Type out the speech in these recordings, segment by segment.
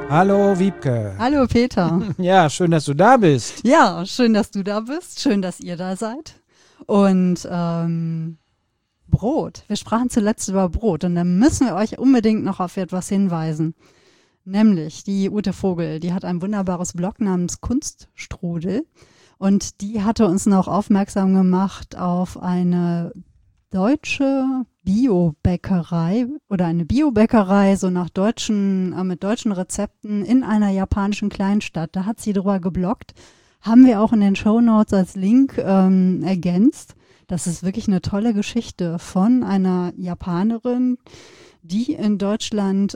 Hallo Wiebke. Hallo Peter. Ja, schön, dass du da bist. Ja, schön, dass du da bist. Schön, dass ihr da seid. Und Brot. Wir sprachen zuletzt über Brot und da müssen wir euch unbedingt noch auf etwas hinweisen. Nämlich die Ute Vogel, die hat ein wunderbares Blog namens Kunststrudel und die hatte uns noch aufmerksam gemacht auf eine deutsche Biobäckerei oder eine Biobäckerei so nach mit deutschen Rezepten in einer japanischen Kleinstadt. Da hat sie drüber gebloggt. Haben wir auch in den Shownotes als Link ergänzt. Das ist wirklich eine tolle Geschichte von einer Japanerin, die in Deutschland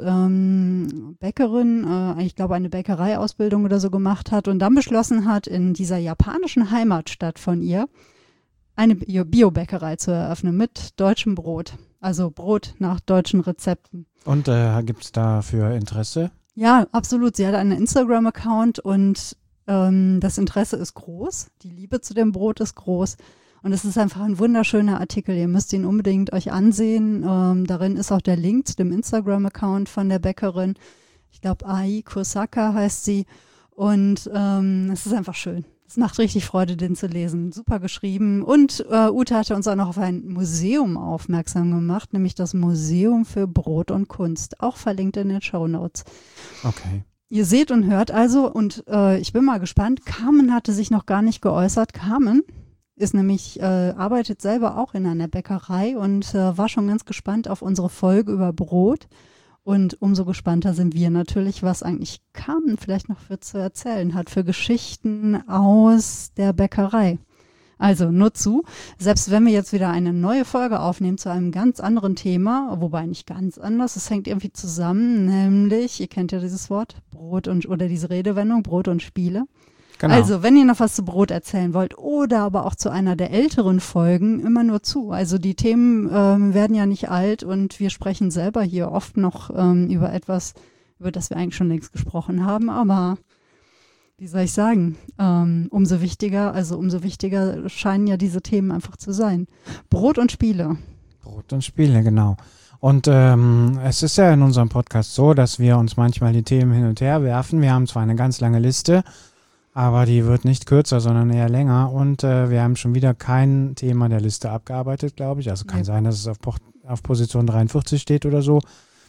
Bäckerin, ich glaube eine Bäckereiausbildung oder so gemacht hat und dann beschlossen hat, in dieser japanischen Heimatstadt von ihr eine Biobäckerei zu eröffnen mit deutschem Brot. Also Brot nach deutschen Rezepten. Und gibt es dafür Interesse? Ja, absolut. Sie hat einen Instagram-Account und das Interesse ist groß. Die Liebe zu dem Brot ist groß. Und es ist einfach ein wunderschöner Artikel. Ihr müsst ihn unbedingt euch ansehen. Darin ist auch der Link zu dem Instagram-Account von der Bäckerin. Ich glaube, Ai Kosaka heißt sie. Und es ist einfach schön. Es macht richtig Freude, den zu lesen. Super geschrieben. Und Ute hatte uns auch noch auf ein Museum aufmerksam gemacht, nämlich das Museum für Brot und Kunst. Auch verlinkt in den Shownotes. Okay. Ihr seht und hört also. Und ich bin mal gespannt. Carmen hatte sich noch gar nicht geäußert. Carmen ist nämlich, arbeitet selber auch in einer Bäckerei und war schon ganz gespannt auf unsere Folge über Brot. Und umso gespannter sind wir natürlich, was eigentlich Carmen vielleicht noch für zu erzählen hat, für Geschichten aus der Bäckerei. Also nur zu, selbst wenn wir jetzt wieder eine neue Folge aufnehmen zu einem ganz anderen Thema, wobei nicht ganz anders, es hängt irgendwie zusammen, nämlich, ihr kennt ja dieses Wort, oder diese Redewendung, Brot und Spiele. Genau. Also, wenn ihr noch was zu Brot erzählen wollt oder aber auch zu einer der älteren Folgen, immer nur zu. Also die Themen werden ja nicht alt und wir sprechen selber hier oft noch über etwas, über das wir eigentlich schon längst gesprochen haben. Aber wie soll ich sagen, umso wichtiger scheinen ja diese Themen einfach zu sein. Brot und Spiele. Brot und Spiele, genau. Und es ist ja in unserem Podcast so, dass wir uns manchmal die Themen hin und her werfen. Wir haben zwar eine ganz lange Liste, aber die wird nicht kürzer, sondern eher länger. Und wir haben schon wieder kein Thema der Liste abgearbeitet, glaube ich. Also kann sein, dass es auf Position 43 steht oder so.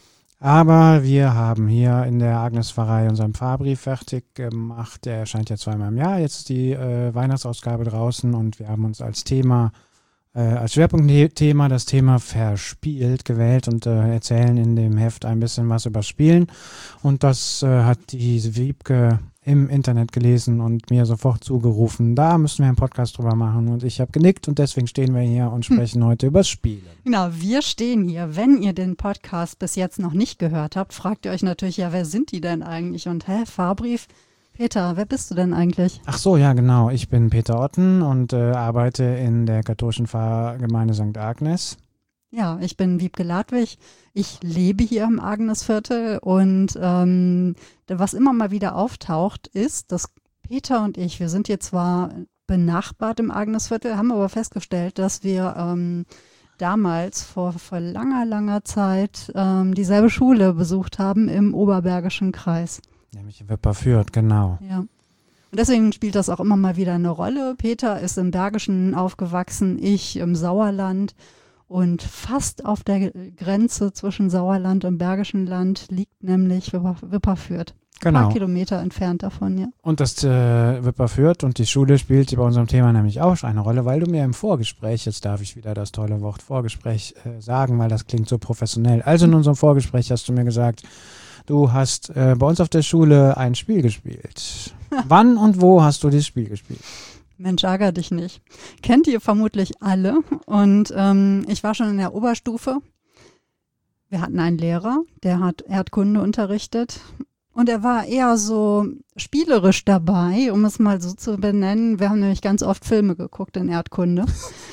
Aber wir haben hier in der Agnes-Pfarrei unseren Pfarrbrief fertig gemacht. Der erscheint ja zweimal im Jahr. Jetzt ist die Weihnachtsausgabe draußen und wir haben uns als Schwerpunktthema das Thema Verspielt gewählt und erzählen in dem Heft ein bisschen was über Spielen. Und das hat die Wiebke im Internet gelesen und mir sofort zugerufen, da müssen wir einen Podcast drüber machen. Und ich habe genickt und deswegen stehen wir hier und sprechen heute über Spiele. Genau, wir stehen hier. Wenn ihr den Podcast bis jetzt noch nicht gehört habt, fragt ihr euch natürlich, ja, wer sind die denn eigentlich? Und Fahrbrief? Peter, wer bist du denn eigentlich? Ach so, ja genau. Ich bin Peter Otten und arbeite in der katholischen Pfarrgemeinde St. Agnes. Ja, ich bin Wiebke Ladwig. Ich lebe hier im Agnesviertel und was immer mal wieder auftaucht, ist, dass Peter und ich, wir sind hier zwar benachbart im Agnesviertel, haben aber festgestellt, dass wir damals vor langer, langer Zeit dieselbe Schule besucht haben im Oberbergischen Kreis. Nämlich in Wipperfürth, genau. Ja. Und deswegen spielt das auch immer mal wieder eine Rolle. Peter ist im Bergischen aufgewachsen, ich im Sauerland. Und fast auf der Grenze zwischen Sauerland und Bergischen Land liegt nämlich Wipperfürth. Genau. Ein paar Kilometer entfernt davon, ja. Und das Wipperfürth und die Schule spielt bei unserem Thema nämlich auch eine Rolle, weil du mir im Vorgespräch, jetzt darf ich wieder das tolle Wort Vorgespräch sagen, weil das klingt so professionell. Also in unserem Vorgespräch hast du mir gesagt, du hast bei uns auf der Schule ein Spiel gespielt. Wann und wo hast du dieses Spiel gespielt? Mensch, ärger dich nicht. Kennt ihr vermutlich alle. Und ich war schon in der Oberstufe. Wir hatten einen Lehrer, der hat Erdkunde unterrichtet. Und er war eher so spielerisch dabei, um es mal so zu benennen. Wir haben nämlich ganz oft Filme geguckt in Erdkunde.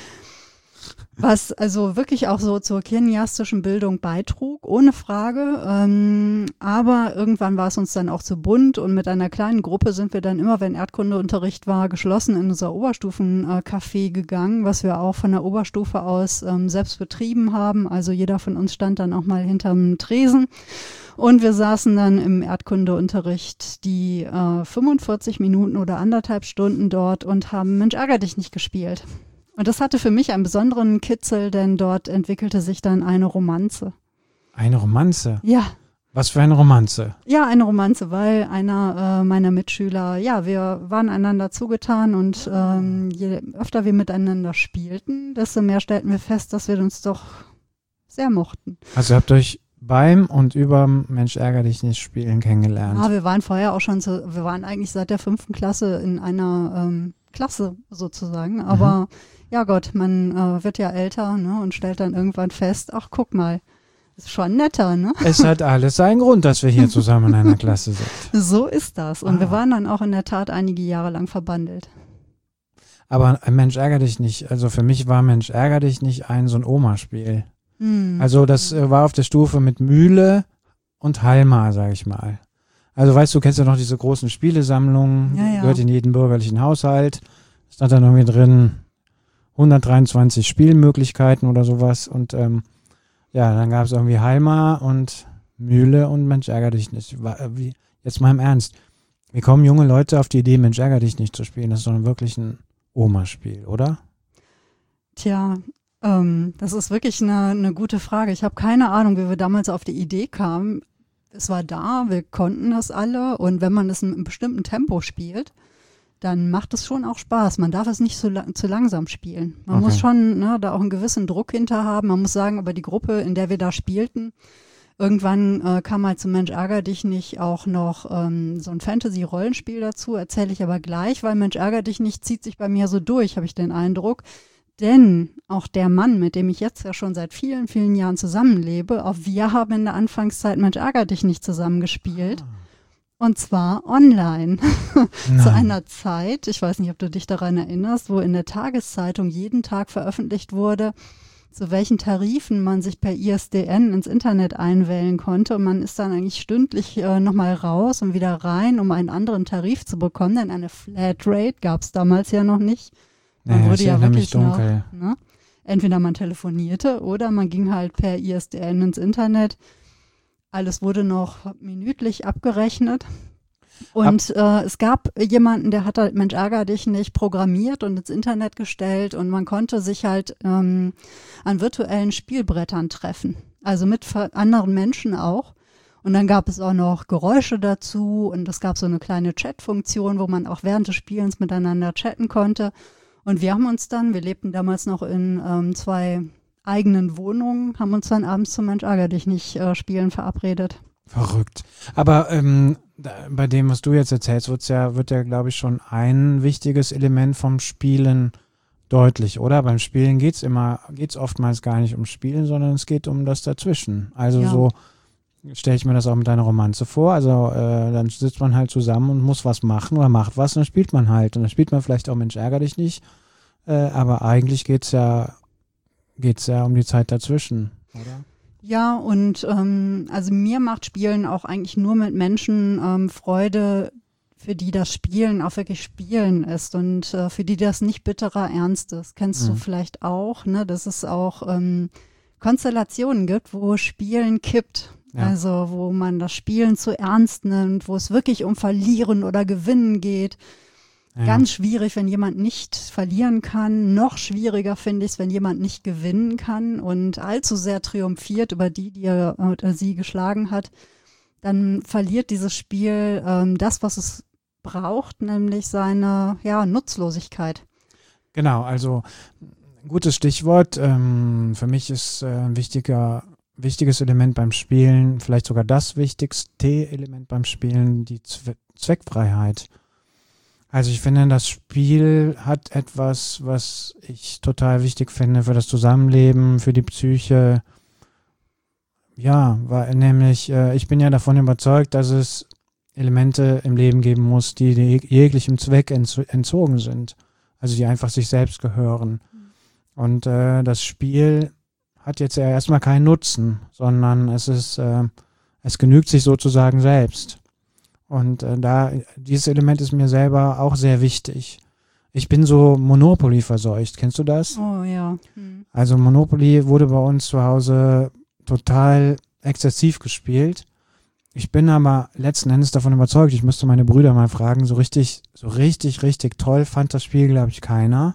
Was also wirklich auch so zur kineastischen Bildung beitrug, ohne Frage. Aber irgendwann war es uns dann auch zu bunt und mit einer kleinen Gruppe sind wir dann immer, wenn Erdkundeunterricht war, geschlossen in unser Oberstufencafé gegangen, was wir auch von der Oberstufe aus selbst betrieben haben. Also jeder von uns stand dann auch mal hinterm Tresen Und wir saßen dann im Erdkundeunterricht die 45 Minuten oder 1,5 Stunden dort und haben Mensch ärger dich nicht gespielt. Und das hatte für mich einen besonderen Kitzel, denn dort entwickelte sich dann eine Romanze. Eine Romanze? Ja. Was für eine Romanze? Ja, eine Romanze, weil einer meiner Mitschüler, ja, wir waren einander zugetan und je öfter wir miteinander spielten, desto mehr stellten wir fest, dass wir uns doch sehr mochten. Also habt ihr euch beim und über Mensch ärger dich nicht spielen kennengelernt? Ja, wir waren vorher auch schon, wir waren eigentlich seit der 5. Klasse in einer Klasse sozusagen, aber ja Gott, man wird ja älter, ne, und stellt dann irgendwann fest, ach guck mal, ist schon netter, ne? Es hat alles seinen Grund, dass wir hier zusammen in einer Klasse sind. So ist das. Und wir waren dann auch in der Tat einige Jahre lang verbandelt. Aber Mensch ärger dich nicht, also für mich war Mensch ärger dich nicht so ein Oma-Spiel. Also das war auf der Stufe mit Mühle und Halma, sag ich mal. Also weißt du, kennst ja noch diese großen Spielesammlungen, gehört in jeden bürgerlichen Haushalt. Stand dann irgendwie drin 123 Spielmöglichkeiten oder sowas und dann gab es irgendwie Halma und Mühle und Mensch ärger dich nicht. Jetzt mal im Ernst. Wie kommen junge Leute auf die Idee, Mensch ärger dich nicht zu spielen? Das ist doch wirklich ein Oma-Spiel, oder? Tja, das ist wirklich eine gute Frage. Ich habe keine Ahnung, wie wir damals auf die Idee kamen. Es war da, wir konnten das alle und wenn man es in einem bestimmten Tempo spielt, dann macht es schon auch Spaß. Man darf es nicht zu langsam spielen. Man muss schon da auch einen gewissen Druck hinter haben. Man muss sagen, aber die Gruppe, in der wir da spielten, irgendwann kam halt zum Mensch ärger dich nicht auch noch so ein Fantasy-Rollenspiel dazu, erzähle ich aber gleich, weil Mensch ärger dich nicht zieht sich bei mir so durch, habe ich den Eindruck. Denn auch der Mann, mit dem ich jetzt ja schon seit vielen, vielen Jahren zusammenlebe, auch wir haben in der Anfangszeit Mensch ärger dich nicht zusammengespielt. Und zwar online. Zu einer Zeit, ich weiß nicht, ob du dich daran erinnerst, wo in der Tageszeitung jeden Tag veröffentlicht wurde, zu welchen Tarifen man sich per ISDN ins Internet einwählen konnte. Und man ist dann eigentlich stündlich nochmal raus und wieder rein, um einen anderen Tarif zu bekommen. Denn eine Flatrate gab es damals ja noch nicht. Man wurde ja wirklich noch, entweder man telefonierte oder man ging halt per ISDN ins Internet. Alles wurde noch minütlich abgerechnet. Und es gab jemanden, der hat halt Mensch ärger dich nicht programmiert und ins Internet gestellt und man konnte sich halt an virtuellen Spielbrettern treffen. Also mit anderen Menschen auch. Und dann gab es auch noch Geräusche dazu und es gab so eine kleine Chat-Funktion, wo man auch während des Spielens miteinander chatten konnte. Und wir haben uns dann, wir lebten damals noch in 2 eigenen Wohnungen, haben uns dann abends zum Mensch ärger dich nicht Spielen verabredet. Verrückt. Aber bei dem, was du jetzt erzählst, wird ja, glaube ich, schon ein wichtiges Element vom Spielen deutlich, oder? Beim Spielen geht's oftmals gar nicht ums Spielen, sondern es geht um das Dazwischen. Also so stelle ich mir das auch mit einer Romanze vor. Also dann sitzt man halt zusammen und muss was machen oder macht was und dann spielt man halt. Und dann spielt man vielleicht auch Mensch ärger dich nicht. Aber eigentlich geht's ja um die Zeit dazwischen, oder? Ja, und also mir macht Spielen auch eigentlich nur mit Menschen Freude, für die das Spielen auch wirklich Spielen ist und für die das nicht bitterer Ernst ist. Kennst du vielleicht auch, ne? Dass es auch Konstellationen gibt, wo Spielen kippt. Ja. Also wo man das Spielen zu ernst nimmt, wo es wirklich um Verlieren oder Gewinnen geht. Ja. Ganz schwierig, wenn jemand nicht verlieren kann. Noch schwieriger finde ich es, wenn jemand nicht gewinnen kann und allzu sehr triumphiert über die er oder sie geschlagen hat. Dann verliert dieses Spiel das, was es braucht, nämlich seine Nutzlosigkeit. Genau, also gutes Stichwort. Für mich ist ein wichtiges Element beim Spielen, vielleicht sogar das wichtigste Element beim Spielen, die Zweckfreiheit. Also ich finde, das Spiel hat etwas, was ich total wichtig finde für das Zusammenleben, für die Psyche. Ja, nämlich ich bin ja davon überzeugt, dass es Elemente im Leben geben muss, die jeglichem Zweck entzogen sind. Also die einfach sich selbst gehören. Und das Spiel hat jetzt ja erstmal keinen Nutzen, sondern es genügt sich sozusagen selbst. Und dieses Element ist mir selber auch sehr wichtig. Ich bin so Monopoly verseucht. Kennst du das? Oh ja. Also Monopoly wurde bei uns zu Hause total exzessiv gespielt. Ich bin aber letzten Endes davon überzeugt, ich müsste meine Brüder mal fragen, so richtig toll fand das Spiel, glaube ich, keiner.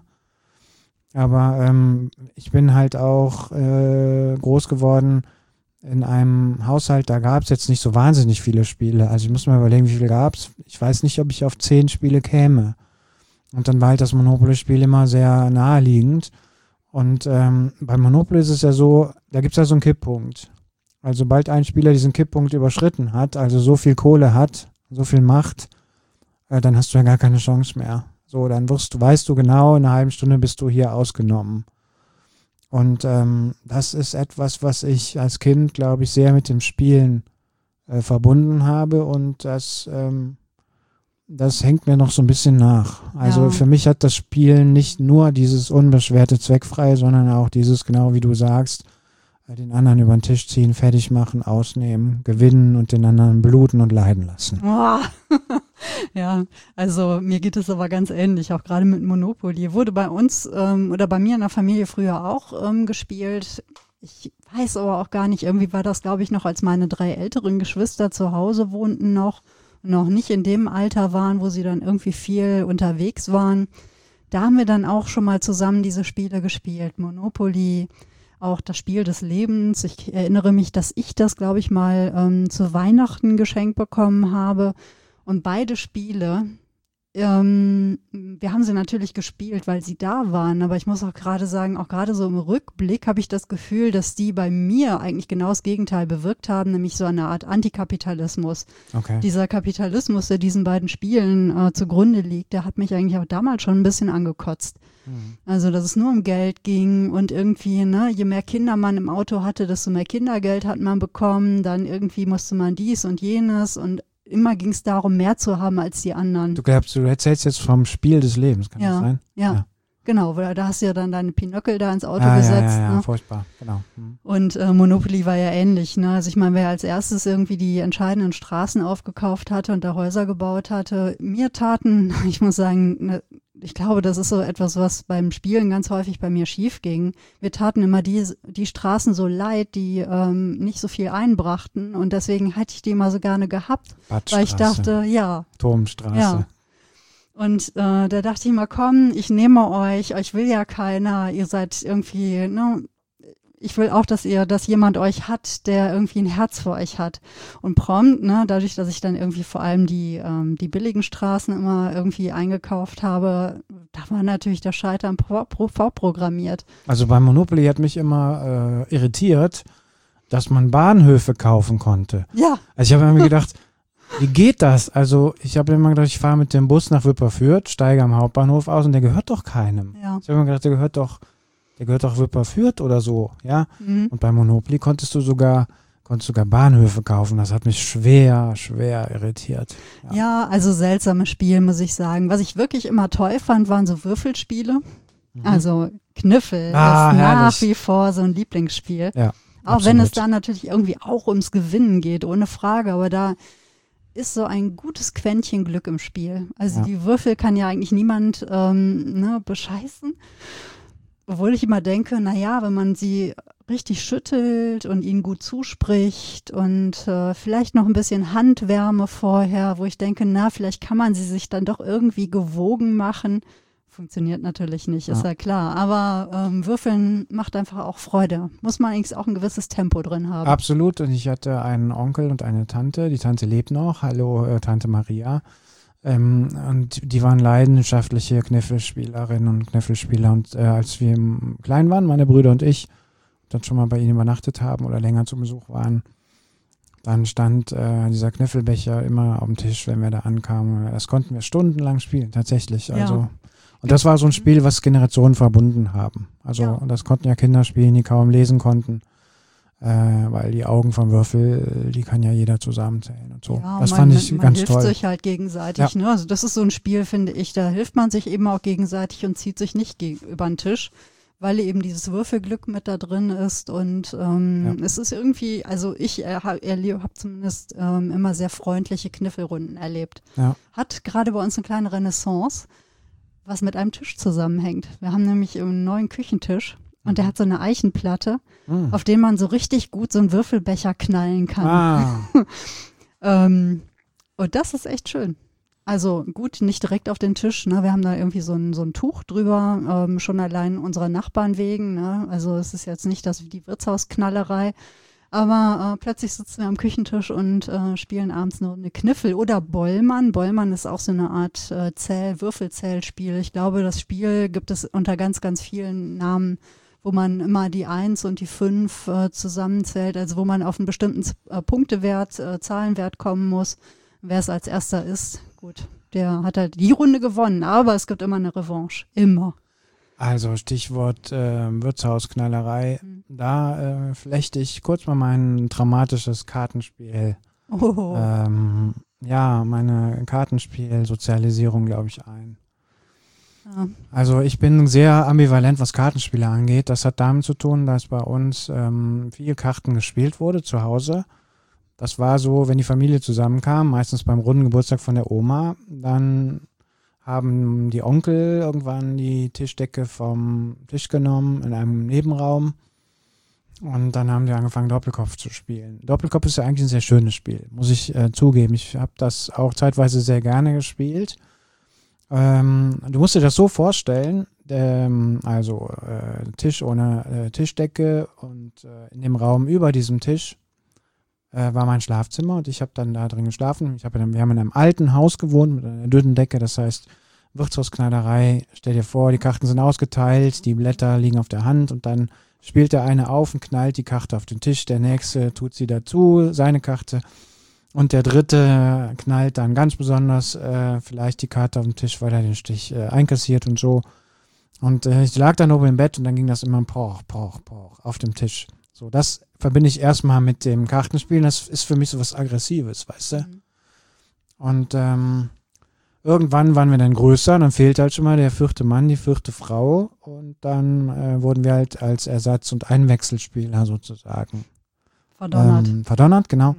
Aber ich bin halt auch groß geworden in einem Haushalt, da gab es jetzt nicht so wahnsinnig viele Spiele. Also ich muss mal überlegen, wie viele gab es. Ich weiß nicht, ob ich auf 10 Spiele käme. Und dann war halt das Monopoly-Spiel immer sehr naheliegend. Und bei Monopoly ist es ja so, da gibt es ja so einen Kipppunkt. Also sobald ein Spieler diesen Kipppunkt überschritten hat, also so viel Kohle hat, so viel Macht, dann hast du ja gar keine Chance mehr. So, dann weißt du genau, in einer halben Stunde bist du hier ausgenommen. Und das ist etwas, was ich als Kind, glaube ich, sehr mit dem Spielen verbunden habe. Und das hängt mir noch so ein bisschen nach. Also für mich hat das Spielen nicht nur dieses unbeschwerte Zweckfrei, sondern auch dieses, genau wie du sagst, den anderen über den Tisch ziehen, fertig machen, ausnehmen, gewinnen und den anderen bluten und leiden lassen. Oh. Ja, also mir geht es aber ganz ähnlich, auch gerade mit Monopoly. Wurde bei uns oder bei mir in der Familie früher auch gespielt. Ich weiß aber auch gar nicht, irgendwie war das, glaube ich, noch, als meine 3 älteren Geschwister zu Hause wohnten noch nicht in dem Alter waren, wo sie dann irgendwie viel unterwegs waren. Da haben wir dann auch schon mal zusammen diese Spiele gespielt. Monopoly, auch das Spiel des Lebens. Ich erinnere mich, dass ich das, glaube ich, mal zu Weihnachten geschenkt bekommen habe. Und beide Spiele, wir haben sie natürlich gespielt, weil sie da waren. Aber ich muss auch gerade sagen, auch gerade so im Rückblick habe ich das Gefühl, dass die bei mir eigentlich genau das Gegenteil bewirkt haben, nämlich so eine Art Antikapitalismus. Okay. Dieser Kapitalismus, der diesen beiden Spielen zugrunde liegt, der hat mich eigentlich auch damals schon ein bisschen angekotzt. Also, dass es nur um Geld ging und irgendwie, ne, je mehr Kinder man im Auto hatte, desto mehr Kindergeld hat man bekommen. Dann irgendwie musste man dies und jenes und immer ging es darum, mehr zu haben als die anderen. Du glaubst, du erzählst jetzt vom Spiel des Lebens, kann das sein? Ja. Genau, weil da hast du ja dann deine Pinöckel da ins Auto gesetzt. Ja, ne? Furchtbar, genau. Und Monopoly war ja ähnlich. Ne? Also ich meine, wer als erstes irgendwie die entscheidenden Straßen aufgekauft hatte und da Häuser gebaut hatte, mir taten, ich muss sagen, ich glaube, das ist so etwas, was beim Spielen ganz häufig bei mir schief ging. Mir taten immer die Straßen so leid, die nicht so viel einbrachten und deswegen hätte ich die immer so gerne gehabt, weil ich dachte, Turmstraße. Ja. Und da dachte ich mal, komm, ich nehme euch will ja keiner, ihr seid irgendwie, ne, ich will auch, dass jemand euch hat, der irgendwie ein Herz für euch hat. Und prompt, ne, dadurch, dass ich dann irgendwie vor allem die billigen Straßen immer irgendwie eingekauft habe, da war natürlich der Scheitern vorprogrammiert. Also bei Monopoly hat mich immer irritiert, dass man Bahnhöfe kaufen konnte. Ja. Also ich habe mir gedacht, wie geht das? Also ich habe immer gedacht, ich fahre mit dem Bus nach Wipperfürth, steige am Hauptbahnhof aus und der gehört doch keinem. Ja. Ich habe mir gedacht, der gehört doch Wipperfürth oder so, ja. Mhm. Und bei Monopoly konntest du sogar Bahnhöfe kaufen. Das hat mich schwer irritiert. Ja, also seltsames Spiel, muss ich sagen. Was ich wirklich immer toll fand, waren so Würfelspiele. Also Kniffel ist nach wie vor so ein Lieblingsspiel. Ja, auch absolut. wenn es da natürlich irgendwie auch ums Gewinnen geht, ohne Frage. Aber da ist so ein gutes Quäntchen Glück im Spiel. Also die Würfel kann ja eigentlich niemand bescheißen. Obwohl ich immer denke, naja, wenn man sie richtig schüttelt und ihnen gut zuspricht und vielleicht noch ein bisschen Handwärme vorher, wo ich denke, na, vielleicht kann man sie sich dann doch irgendwie gewogen machen. Funktioniert natürlich nicht, ist ja klar. Aber Würfeln macht einfach auch Freude. Muss man eigentlich auch ein gewisses Tempo drin haben. Absolut. Und ich hatte einen Onkel und eine Tante. Die Tante lebt noch. Hallo, Tante Maria. Und die waren leidenschaftliche Kniffelspielerinnen und Kniffelspieler. Und als wir klein waren, meine Brüder und ich, dann schon mal bei ihnen übernachtet haben oder länger zu Besuch waren, dann stand dieser Kniffelbecher immer auf dem Tisch, wenn wir da ankamen. Das konnten wir stundenlang spielen, tatsächlich. Also, und das war so ein Spiel, was Generationen verbunden haben. Also das konnten ja Kinder spielen, die kaum lesen konnten. Weil die Augen vom Würfel, die kann ja jeder zusammenzählen und so. Ja, das fand ich ganz toll. Man hilft sich halt gegenseitig. Ne? Also das ist so ein Spiel, finde ich, da hilft man sich eben auch gegenseitig und zieht sich nicht über den Tisch, weil eben dieses Würfelglück mit da drin ist und es ist irgendwie, also ich habe zumindest immer sehr freundliche Kniffelrunden erlebt. Ja. Hat gerade bei uns eine kleine Renaissance, was mit einem Tisch zusammenhängt. Wir haben nämlich einen neuen Küchentisch. Und der hat so eine Eichenplatte, auf den man so richtig gut so einen Würfelbecher knallen kann. Und das ist echt schön. Also gut, nicht direkt auf den Tisch, ne? Wir haben da irgendwie so ein Tuch drüber, schon allein unserer Nachbarn wegen, ne? Also es ist jetzt nicht das wie die Wirtshausknallerei, aber plötzlich sitzen wir am Küchentisch und spielen abends nur eine Kniffel oder Bollmann. Bollmann ist auch so eine Art Würfelzählspiel. Ich glaube, das Spiel gibt es unter ganz, ganz vielen Namen, wo man immer die 1 und die 5 zusammenzählt, also wo man auf einen bestimmten Punktewert, Zahlenwert kommen muss. Wer es als erster ist, gut, der hat halt die Runde gewonnen, aber es gibt immer eine Revanche, immer. Also Stichwort Wirtshausknallerei, da flechte ich kurz mal mein dramatisches Kartenspiel, meine Kartenspiel-Sozialisierung, glaube ich, ein. Ja. Also ich bin sehr ambivalent, was Kartenspiele angeht. Das hat damit zu tun, dass bei uns viel Karten gespielt wurde zu Hause. Das war so, wenn die Familie zusammenkam, meistens beim runden Geburtstag von der Oma, dann haben die Onkel irgendwann die Tischdecke vom Tisch genommen in einem Nebenraum und dann haben die angefangen, Doppelkopf zu spielen. Doppelkopf ist ja eigentlich ein sehr schönes Spiel, muss ich zugeben. Ich habe das auch zeitweise sehr gerne gespielt. Du musst dir das so vorstellen, Tisch ohne Tischdecke und in dem Raum über diesem Tisch war mein Schlafzimmer und ich habe dann da drin geschlafen. Wir haben in einem alten Haus gewohnt mit einer dünnen Decke, das heißt Wirtshausknallerei. Stell dir vor, die Karten sind ausgeteilt, die Blätter liegen auf der Hand und dann spielt der eine auf und knallt die Karte auf den Tisch, der nächste tut sie dazu, seine Karte und der dritte knallt dann ganz besonders vielleicht die Karte auf den Tisch, weil er den Stich einkassiert und so. Und ich lag dann oben im Bett und dann ging das immer poch, poch, poch auf dem Tisch. So, das verbinde ich erstmal mit dem Kartenspielen. Das ist für mich so was Aggressives, weißt du? Und irgendwann waren wir dann größer, dann fehlte halt schon mal der 4. Mann, die 4. Frau und dann wurden wir halt als Ersatz- und Einwechselspieler sozusagen verdonnert, genau.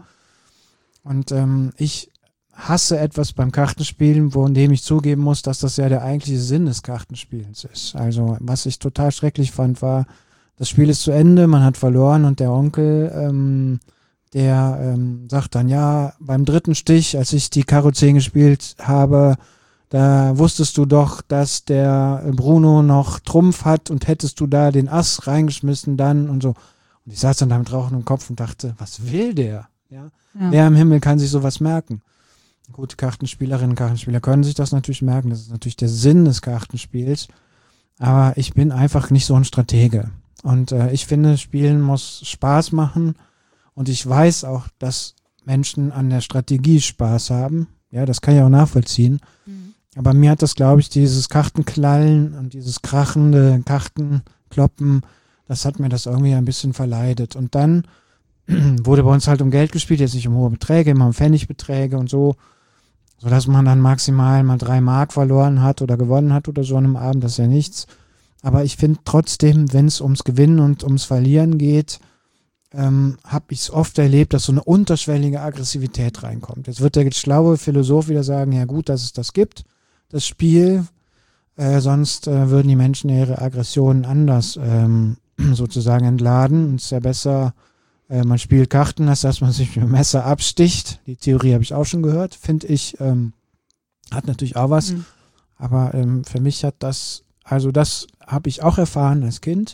Und ich hasse etwas beim Kartenspielen, von dem ich zugeben muss, dass das ja der eigentliche Sinn des Kartenspielens ist. Also was ich total schrecklich fand, war, das Spiel ist zu Ende, man hat verloren und der Onkel, der sagt dann, ja, beim 3. Stich, als ich die Karo 10 gespielt habe, da wusstest du doch, dass der Bruno noch Trumpf hat und hättest du da den Ass reingeschmissen dann und so. Und ich saß dann da mit Rauchen im Kopf und dachte, was will der? Ja? Wer im Himmel kann sich sowas merken? Gute Kartenspielerinnen und Kartenspieler können sich das natürlich merken, das ist natürlich der Sinn des Kartenspiels, aber ich bin einfach nicht so ein Stratege. Und ich finde, Spielen muss Spaß machen und ich weiß auch, dass Menschen an der Strategie Spaß haben. Ja, das kann ich auch nachvollziehen. Aber mir hat das, glaube ich, dieses Kartenklallen und dieses krachende Kartenkloppen, das hat mir das irgendwie ein bisschen verleidet. Und dann wurde bei uns halt um Geld gespielt, jetzt nicht um hohe Beträge, immer um Pfennigbeträge und so, sodass man dann maximal mal 3 Mark verloren hat oder gewonnen hat oder so an einem Abend, das ist ja nichts. Aber ich finde trotzdem, wenn es ums Gewinnen und ums Verlieren geht, habe ich es oft erlebt, dass so eine unterschwellige Aggressivität reinkommt. Jetzt wird der schlaue Philosoph wieder sagen, ja gut, dass es das gibt, das Spiel, sonst würden die Menschen ihre Aggressionen anders sozusagen entladen. Und es ist ja besser, man spielt Karten, als dass man sich mit dem Messer absticht. Die Theorie habe ich auch schon gehört, finde ich, hat natürlich auch was. Aber für mich hat das habe ich auch erfahren als Kind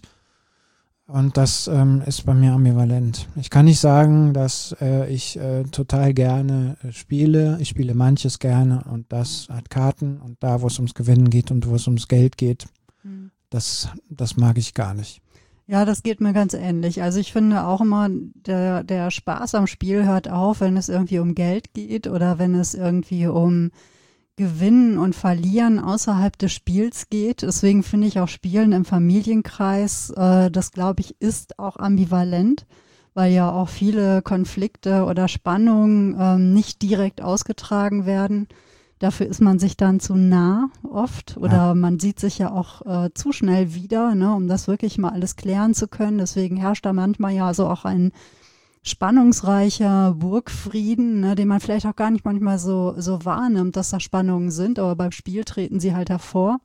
und das ist bei mir ambivalent. Ich kann nicht sagen, dass ich total gerne spiele. Ich spiele manches gerne und das hat Karten und da, wo es ums Gewinnen geht und wo es ums Geld geht, das mag ich gar nicht. Ja, das geht mir ganz ähnlich. Also ich finde auch immer, der Spaß am Spiel hört auf, wenn es irgendwie um Geld geht oder wenn es irgendwie um Gewinnen und Verlieren außerhalb des Spiels geht. Deswegen finde ich auch Spielen im Familienkreis, das glaube ich, ist auch ambivalent, weil ja auch viele Konflikte oder Spannungen nicht direkt ausgetragen werden. Dafür ist man sich dann zu nah oft oder man sieht sich ja auch zu schnell wieder, ne, um das wirklich mal alles klären zu können. Deswegen herrscht da manchmal ja so auch ein spannungsreicher Burgfrieden, ne, den man vielleicht auch gar nicht manchmal so wahrnimmt, dass da Spannungen sind, aber beim Spiel treten sie halt hervor.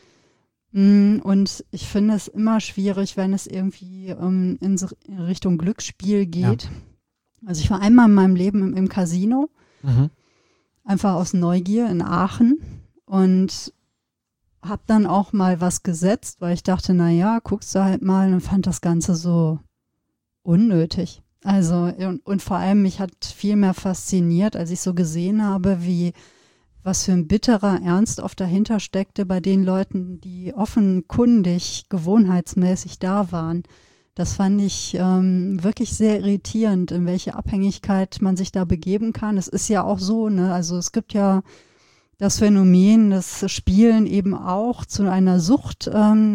Und ich finde es immer schwierig, wenn es irgendwie in Richtung Glücksspiel geht. Also ich war einmal in meinem Leben im Casino, Mhm. einfach aus Neugier in Aachen und habe dann auch mal was gesetzt, weil ich dachte, naja, guckst du halt mal und fand das Ganze so unnötig. Also und vor allem mich hat viel mehr fasziniert, als ich so gesehen habe, was für ein bitterer Ernst oft dahinter steckte bei den Leuten, die offenkundig, gewohnheitsmäßig da waren. Das fand ich wirklich sehr irritierend, in welche Abhängigkeit man sich da begeben kann. Es ist ja auch so, ne? Also es gibt ja das Phänomen, dass Spielen eben auch zu einer Sucht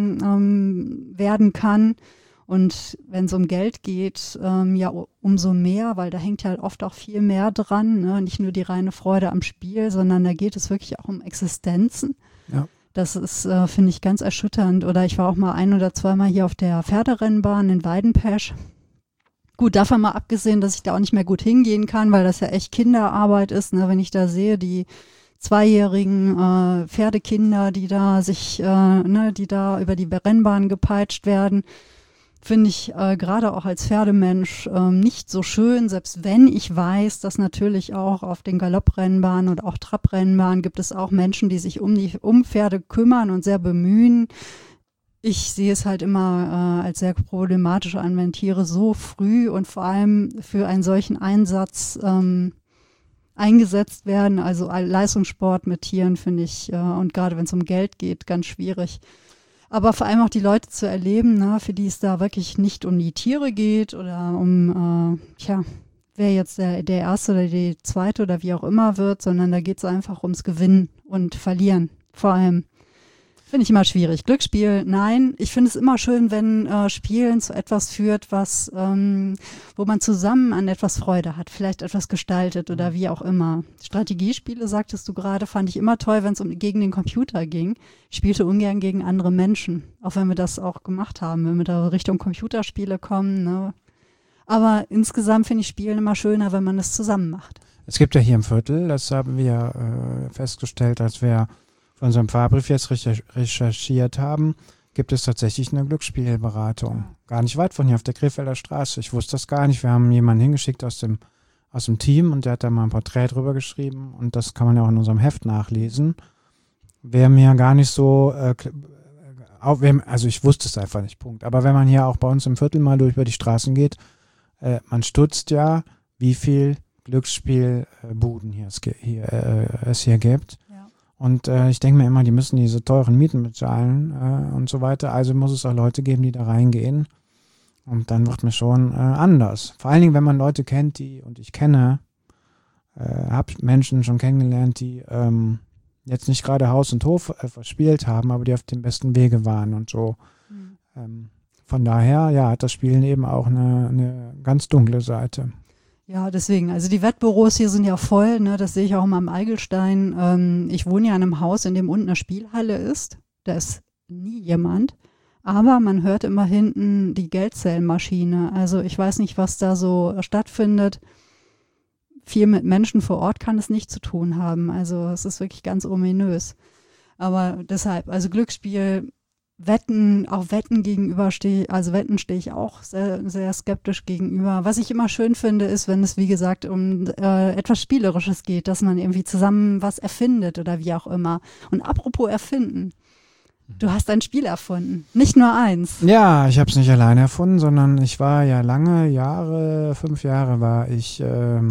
werden kann. Und wenn es um Geld geht, ja umso mehr, weil da hängt ja halt oft auch viel mehr dran, ne? Nicht nur die reine Freude am Spiel, sondern da geht es wirklich auch um Existenzen. Ja. Das ist, finde ich, ganz erschütternd. Oder ich war auch mal 1 oder 2 Mal hier auf der Pferderennbahn in Weidenpesch. Gut, davon mal abgesehen, dass ich da auch nicht mehr gut hingehen kann, weil das ja echt Kinderarbeit ist, ne? Wenn ich da sehe, die 2-jährigen Pferdekinder, die da die da über die Rennbahn gepeitscht werden, finde ich gerade auch als Pferdemensch nicht so schön, selbst wenn ich weiß, dass natürlich auch auf den Galopprennbahnen und auch Trabrennbahnen gibt es auch Menschen, die sich um Pferde kümmern und sehr bemühen. Ich sehe es halt immer als sehr problematisch an, wenn Tiere so früh und vor allem für einen solchen Einsatz eingesetzt werden. Also Leistungssport mit Tieren finde ich, und gerade wenn es um Geld geht, ganz schwierig. Aber vor allem auch die Leute zu erleben, ne, für die es da wirklich nicht um die Tiere geht oder um, wer jetzt der Erste oder die Zweite oder wie auch immer wird, sondern da geht es einfach ums Gewinnen und Verlieren vor allem. Finde ich immer schwierig. Glücksspiel, nein. Ich finde es immer schön, wenn Spielen zu etwas führt, wo man zusammen an etwas Freude hat, vielleicht etwas gestaltet oder wie auch immer. Strategiespiele, sagtest du gerade, fand ich immer toll, wenn es gegen den Computer ging. Ich spielte ungern gegen andere Menschen, auch wenn wir das auch gemacht haben, wenn wir da Richtung Computerspiele kommen. Ne? Aber insgesamt finde ich Spielen immer schöner, wenn man es zusammen macht. Es gibt ja hier im Viertel, das haben wir festgestellt, als wir von unserem Fahrbrief jetzt recherchiert haben, gibt es tatsächlich eine Glücksspielberatung. Gar nicht weit von hier auf der Krefelder Straße. Ich wusste das gar nicht. Wir haben jemanden hingeschickt aus dem Team und der hat da mal ein Porträt drüber geschrieben und das kann man ja auch in unserem Heft nachlesen. Wäre mir gar nicht so, also ich wusste es einfach nicht, Punkt. Aber wenn man hier auch bei uns im Viertel mal über die Straßen geht, man stutzt ja, wie viel Glücksspielbuden es hier gibt. Und ich denke mir immer, die müssen diese teuren Mieten bezahlen und so weiter. Also muss es auch Leute geben, die da reingehen. Und dann wird mir schon anders. Vor allen Dingen, wenn man Leute kennt, und ich kenne, habe Menschen schon kennengelernt, die jetzt nicht gerade Haus und Hof verspielt haben, aber die auf dem besten Wege waren und so. Von daher, ja, hat das Spielen eben auch eine ganz dunkle Seite. Ja, deswegen. Also die Wettbüros hier sind ja voll, ne? Das sehe ich auch immer am Eigelstein. Ich wohne ja in einem Haus, in dem unten eine Spielhalle ist. Da ist nie jemand. Aber man hört immer hinten die Geldzählmaschine. Also ich weiß nicht, was da so stattfindet. Viel mit Menschen vor Ort kann es nicht zu tun haben. Also es ist wirklich ganz ominös. Aber deshalb, also Glücksspiel, Wetten Wetten stehe ich auch sehr, sehr skeptisch gegenüber. Was ich immer schön finde, ist, wenn es, wie gesagt, um etwas Spielerisches geht, dass man irgendwie zusammen was erfindet oder wie auch immer. Und apropos erfinden, du hast ein Spiel erfunden, nicht nur eins. Ja, ich habe es nicht alleine erfunden, sondern ich war ja 5 Jahre war ich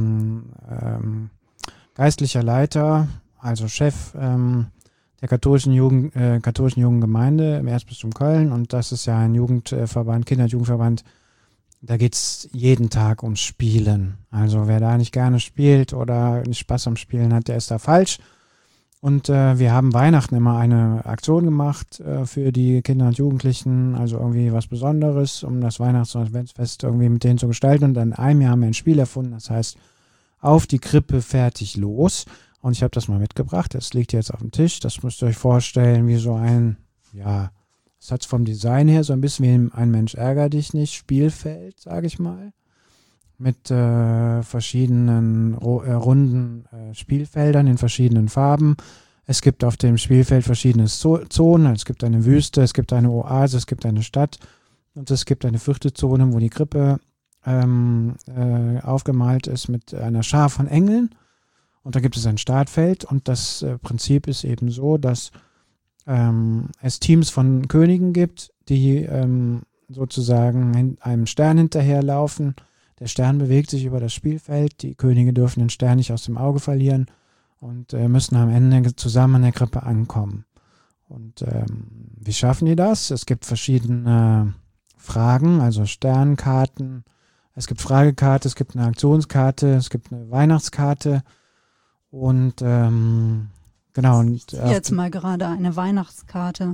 geistlicher Leiter, also Chef der katholischen Jugendgemeinde im Erzbistum Köln, und das ist ja ein Jugendverband, Kinder- und Jugendverband. Da geht es jeden Tag ums Spielen. Also wer da nicht gerne spielt oder nicht Spaß am Spielen hat, der ist da falsch. Und wir haben Weihnachten immer eine Aktion gemacht für die Kinder und Jugendlichen, also irgendwie was Besonderes, um das Weihnachts- und Adventsfest irgendwie mit denen zu gestalten. Und in einem Jahr haben wir ein Spiel erfunden, das heißt Auf die Krippe, fertig, los. Und ich habe das mal mitgebracht. Das liegt jetzt auf dem Tisch. Das müsst ihr euch vorstellen wie so ein, ja, es hat vom Design her so ein bisschen wie ein Mensch ärger dich nicht Spielfeld, sage ich mal. Mit verschiedenen runden Spielfeldern in verschiedenen Farben. Es gibt auf dem Spielfeld verschiedene Zonen. Es gibt eine Wüste, es gibt eine Oase, es gibt eine Stadt und es gibt eine 4. Zone, wo die Krippe aufgemalt ist mit einer Schar von Engeln. Und da gibt es ein Startfeld. Und das Prinzip ist eben so, dass es Teams von Königen gibt, die sozusagen einem Stern hinterherlaufen. Der Stern bewegt sich über das Spielfeld. Die Könige dürfen den Stern nicht aus dem Auge verlieren und müssen am Ende zusammen an der Krippe ankommen. Und wie schaffen die das? Es gibt verschiedene Fragen, also Sternkarten. Es gibt Fragekarte, es gibt eine Aktionskarte, es gibt eine Weihnachtskarte. Und genau. Und ich ziehe jetzt mal gerade eine Weihnachtskarte.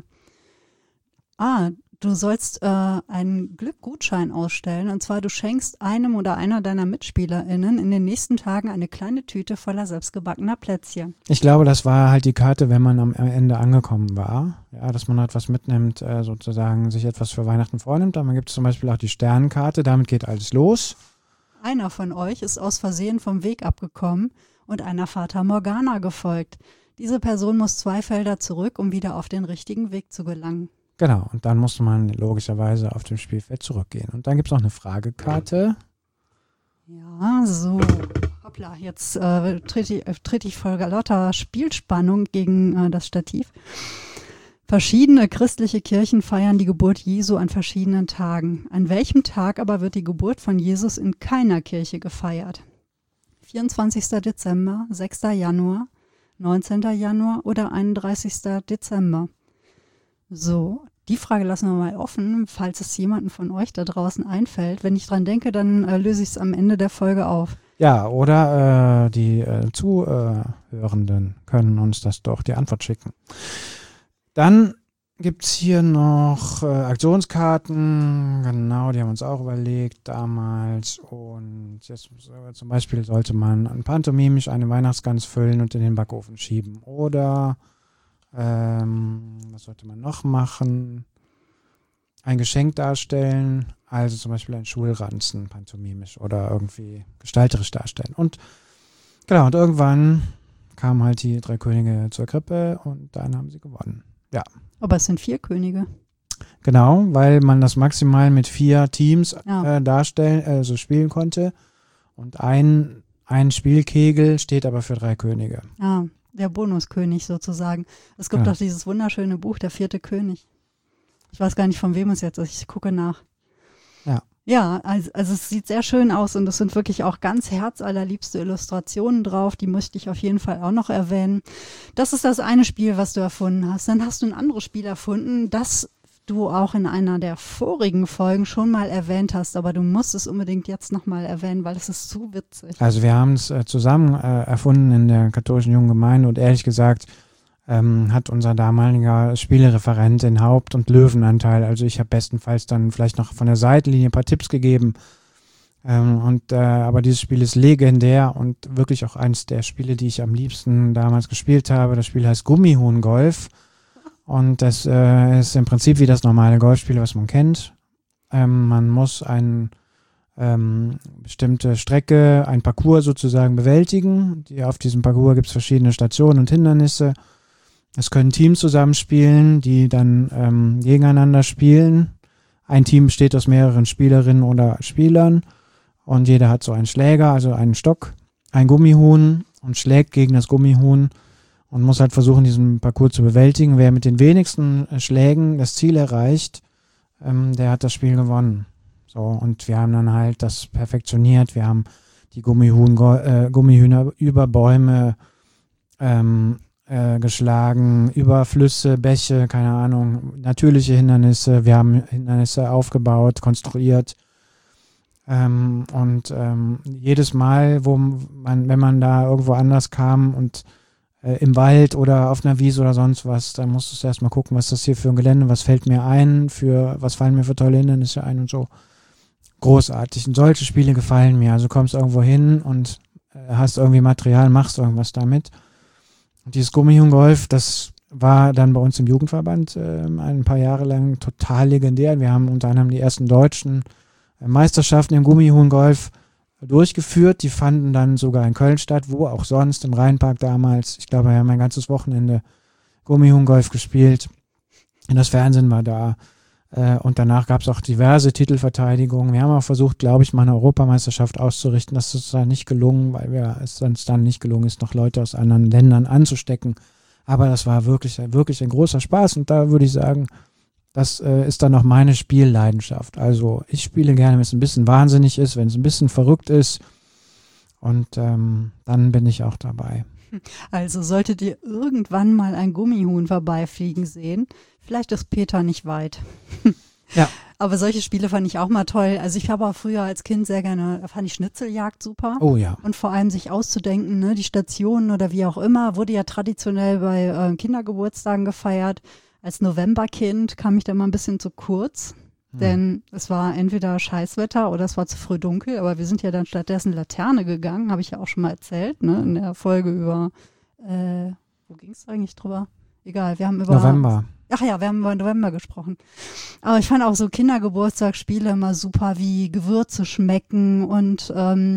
Du sollst einen Glückgutschein ausstellen, und zwar du schenkst einem oder einer deiner MitspielerInnen in den nächsten Tagen eine kleine Tüte voller selbstgebackener Plätzchen. Ich glaube, das war halt die Karte, wenn man am Ende angekommen war, ja, dass man etwas mitnimmt, sozusagen sich etwas für Weihnachten vornimmt. Dann gibt es zum Beispiel auch die Sternenkarte, damit geht alles los. Einer von euch ist aus Versehen vom Weg abgekommen und einer Fata Morgana gefolgt. Diese Person muss 2 Felder zurück, um wieder auf den richtigen Weg zu gelangen. Genau, und dann muss man logischerweise auf dem Spielfeld zurückgehen. Und dann gibt es noch eine Fragekarte. Ja, so. Hoppla, jetzt trete ich voll lauter Spielspannung gegen das Stativ. Verschiedene christliche Kirchen feiern die Geburt Jesu an verschiedenen Tagen. An welchem Tag aber wird die Geburt von Jesus in keiner Kirche gefeiert? 24. Dezember, 6. Januar, 19. Januar oder 31. Dezember? So, die Frage lassen wir mal offen, falls es jemanden von euch da draußen einfällt. Wenn ich dran denke, dann löse ich es am Ende der Folge auf. Ja, oder die Zuhörenden können uns das doch die Antwort schicken. Dann gibt es hier noch Aktionskarten, genau, die haben wir uns auch überlegt damals. Und jetzt zum Beispiel sollte man pantomimisch eine Weihnachtsgans füllen und in den Backofen schieben. Oder was sollte man noch machen? Ein Geschenk darstellen, also zum Beispiel ein Schulranzen pantomimisch oder irgendwie gestalterisch darstellen. Und genau, und irgendwann kamen halt die 3 Könige zur Krippe und dann haben sie gewonnen. Ja. Aber es sind 4 Könige. Genau, weil man das maximal mit 4 Teams darstellen, spielen konnte. Und ein Spielkegel steht aber für 3 Könige. Ja, der Bonuskönig sozusagen. Es gibt doch dieses wunderschöne Buch, Der 4. König. Ich weiß gar nicht, von wem es jetzt ist. Ich gucke nach. Ja. Ja, also es sieht sehr schön aus und es sind wirklich auch ganz herzallerliebste Illustrationen drauf. Die möchte ich auf jeden Fall auch noch erwähnen. Das ist das eine Spiel, was du erfunden hast. Dann hast du ein anderes Spiel erfunden, das du auch in einer der vorigen Folgen schon mal erwähnt hast, aber du musst es unbedingt jetzt nochmal erwähnen, weil es ist zu witzig. Also wir haben es zusammen erfunden in der katholischen Jungen Gemeinde und ehrlich gesagt hat unser damaliger Spielereferent den Haupt- und Löwenanteil. Also ich habe bestenfalls dann vielleicht noch von der Seitenlinie ein paar Tipps gegeben. Aber dieses Spiel ist legendär und wirklich auch eines der Spiele, die ich am liebsten damals gespielt habe. Das Spiel heißt Gummihuhn-Golf. Und das ist im Prinzip wie das normale Golfspiel, was man kennt. Man muss eine bestimmte Strecke, ein Parcours sozusagen bewältigen. Auf diesem Parcours gibt es verschiedene Stationen und Hindernisse. Es können Teams zusammenspielen, die dann gegeneinander spielen. Ein Team besteht aus mehreren Spielerinnen oder Spielern und jeder hat so einen Schläger, also einen Stock, ein Gummihuhn und schlägt gegen das Gummihuhn und muss halt versuchen, diesen Parcours zu bewältigen. Wer mit den wenigsten Schlägen das Ziel erreicht, der hat das Spiel gewonnen. So, und wir haben dann halt das perfektioniert. Wir haben die Gummihühner über Bäume geschlagen, über Flüsse, Bäche, keine Ahnung, natürliche Hindernisse. Wir haben Hindernisse aufgebaut, konstruiert. Jedes Mal, wenn man da irgendwo anders kam und im Wald oder auf einer Wiese oder sonst was, dann musstest du erstmal gucken, was ist das hier für ein Gelände, was fällt mir ein, was fallen mir für tolle Hindernisse ein und so. Großartig. Und solche Spiele gefallen mir. Also kommst irgendwo hin und hast irgendwie Material, machst irgendwas damit. Und dieses Gummihuhn-Golf, das war dann bei uns im Jugendverband ein paar Jahre lang total legendär. Wir haben unter anderem die ersten deutschen Meisterschaften im Gummihuhn-Golf durchgeführt. Die fanden dann sogar in Köln statt, wo auch sonst, im Rheinpark damals. Ich glaube, wir haben ein ganzes Wochenende Gummihuhn-Golf gespielt. Und das Fernsehen war da. Und danach gab es auch diverse Titelverteidigungen. Wir haben auch versucht, glaube ich, mal eine Europameisterschaft auszurichten. Das ist dann nicht gelungen, weil es uns dann nicht gelungen ist, noch Leute aus anderen Ländern anzustecken. Aber das war wirklich, wirklich ein großer Spaß. Und da würde ich sagen, das ist dann auch meine Spielleidenschaft. Also ich spiele gerne, wenn es ein bisschen wahnsinnig ist, wenn es ein bisschen verrückt ist. Und dann bin ich auch dabei. Also solltet ihr irgendwann mal ein Gummihuhn vorbeifliegen sehen, vielleicht ist Peter nicht weit. Ja. Aber solche Spiele fand ich auch mal toll. Also ich habe auch früher als Kind sehr gerne, fand ich Schnitzeljagd super. Oh ja. Und vor allem sich auszudenken, ne, die Stationen oder wie auch immer, wurde ja traditionell bei Kindergeburtstagen gefeiert. Als Novemberkind kam ich da mal ein bisschen zu kurz. Denn es war entweder Scheißwetter oder es war zu früh dunkel, aber wir sind ja dann stattdessen Laterne gegangen, habe ich ja auch schon mal erzählt, ne, in der Folge über, wo ging es eigentlich drüber? Egal, wir haben über November. Ach ja, wir haben über November gesprochen. Aber ich fand auch so Kindergeburtstagsspiele immer super, wie Gewürze schmecken und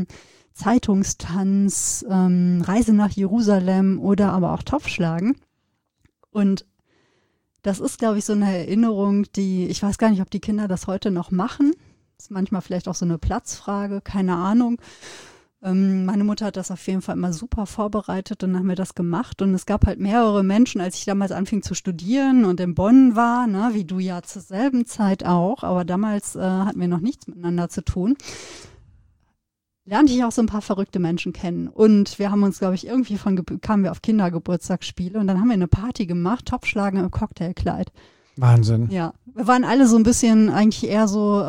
Zeitungstanz, Reise nach Jerusalem oder aber auch Topfschlagen. Und das ist, glaube ich, so eine Erinnerung, ich weiß gar nicht, ob die Kinder das heute noch machen. Ist manchmal vielleicht auch so eine Platzfrage, keine Ahnung. Meine Mutter hat das auf jeden Fall immer super vorbereitet und dann haben wir das gemacht. Und es gab halt mehrere Menschen, als ich damals anfing zu studieren und in Bonn war, ne, wie du ja zur selben Zeit auch, aber damals hatten wir noch nichts miteinander zu tun. Lernte ich auch so ein paar verrückte Menschen kennen. Und wir haben uns, glaube ich, irgendwie kamen wir auf Kindergeburtstagsspiele und dann haben wir eine Party gemacht, Topfschlagen im Cocktailkleid. Wahnsinn. Ja, wir waren alle so ein bisschen eigentlich eher so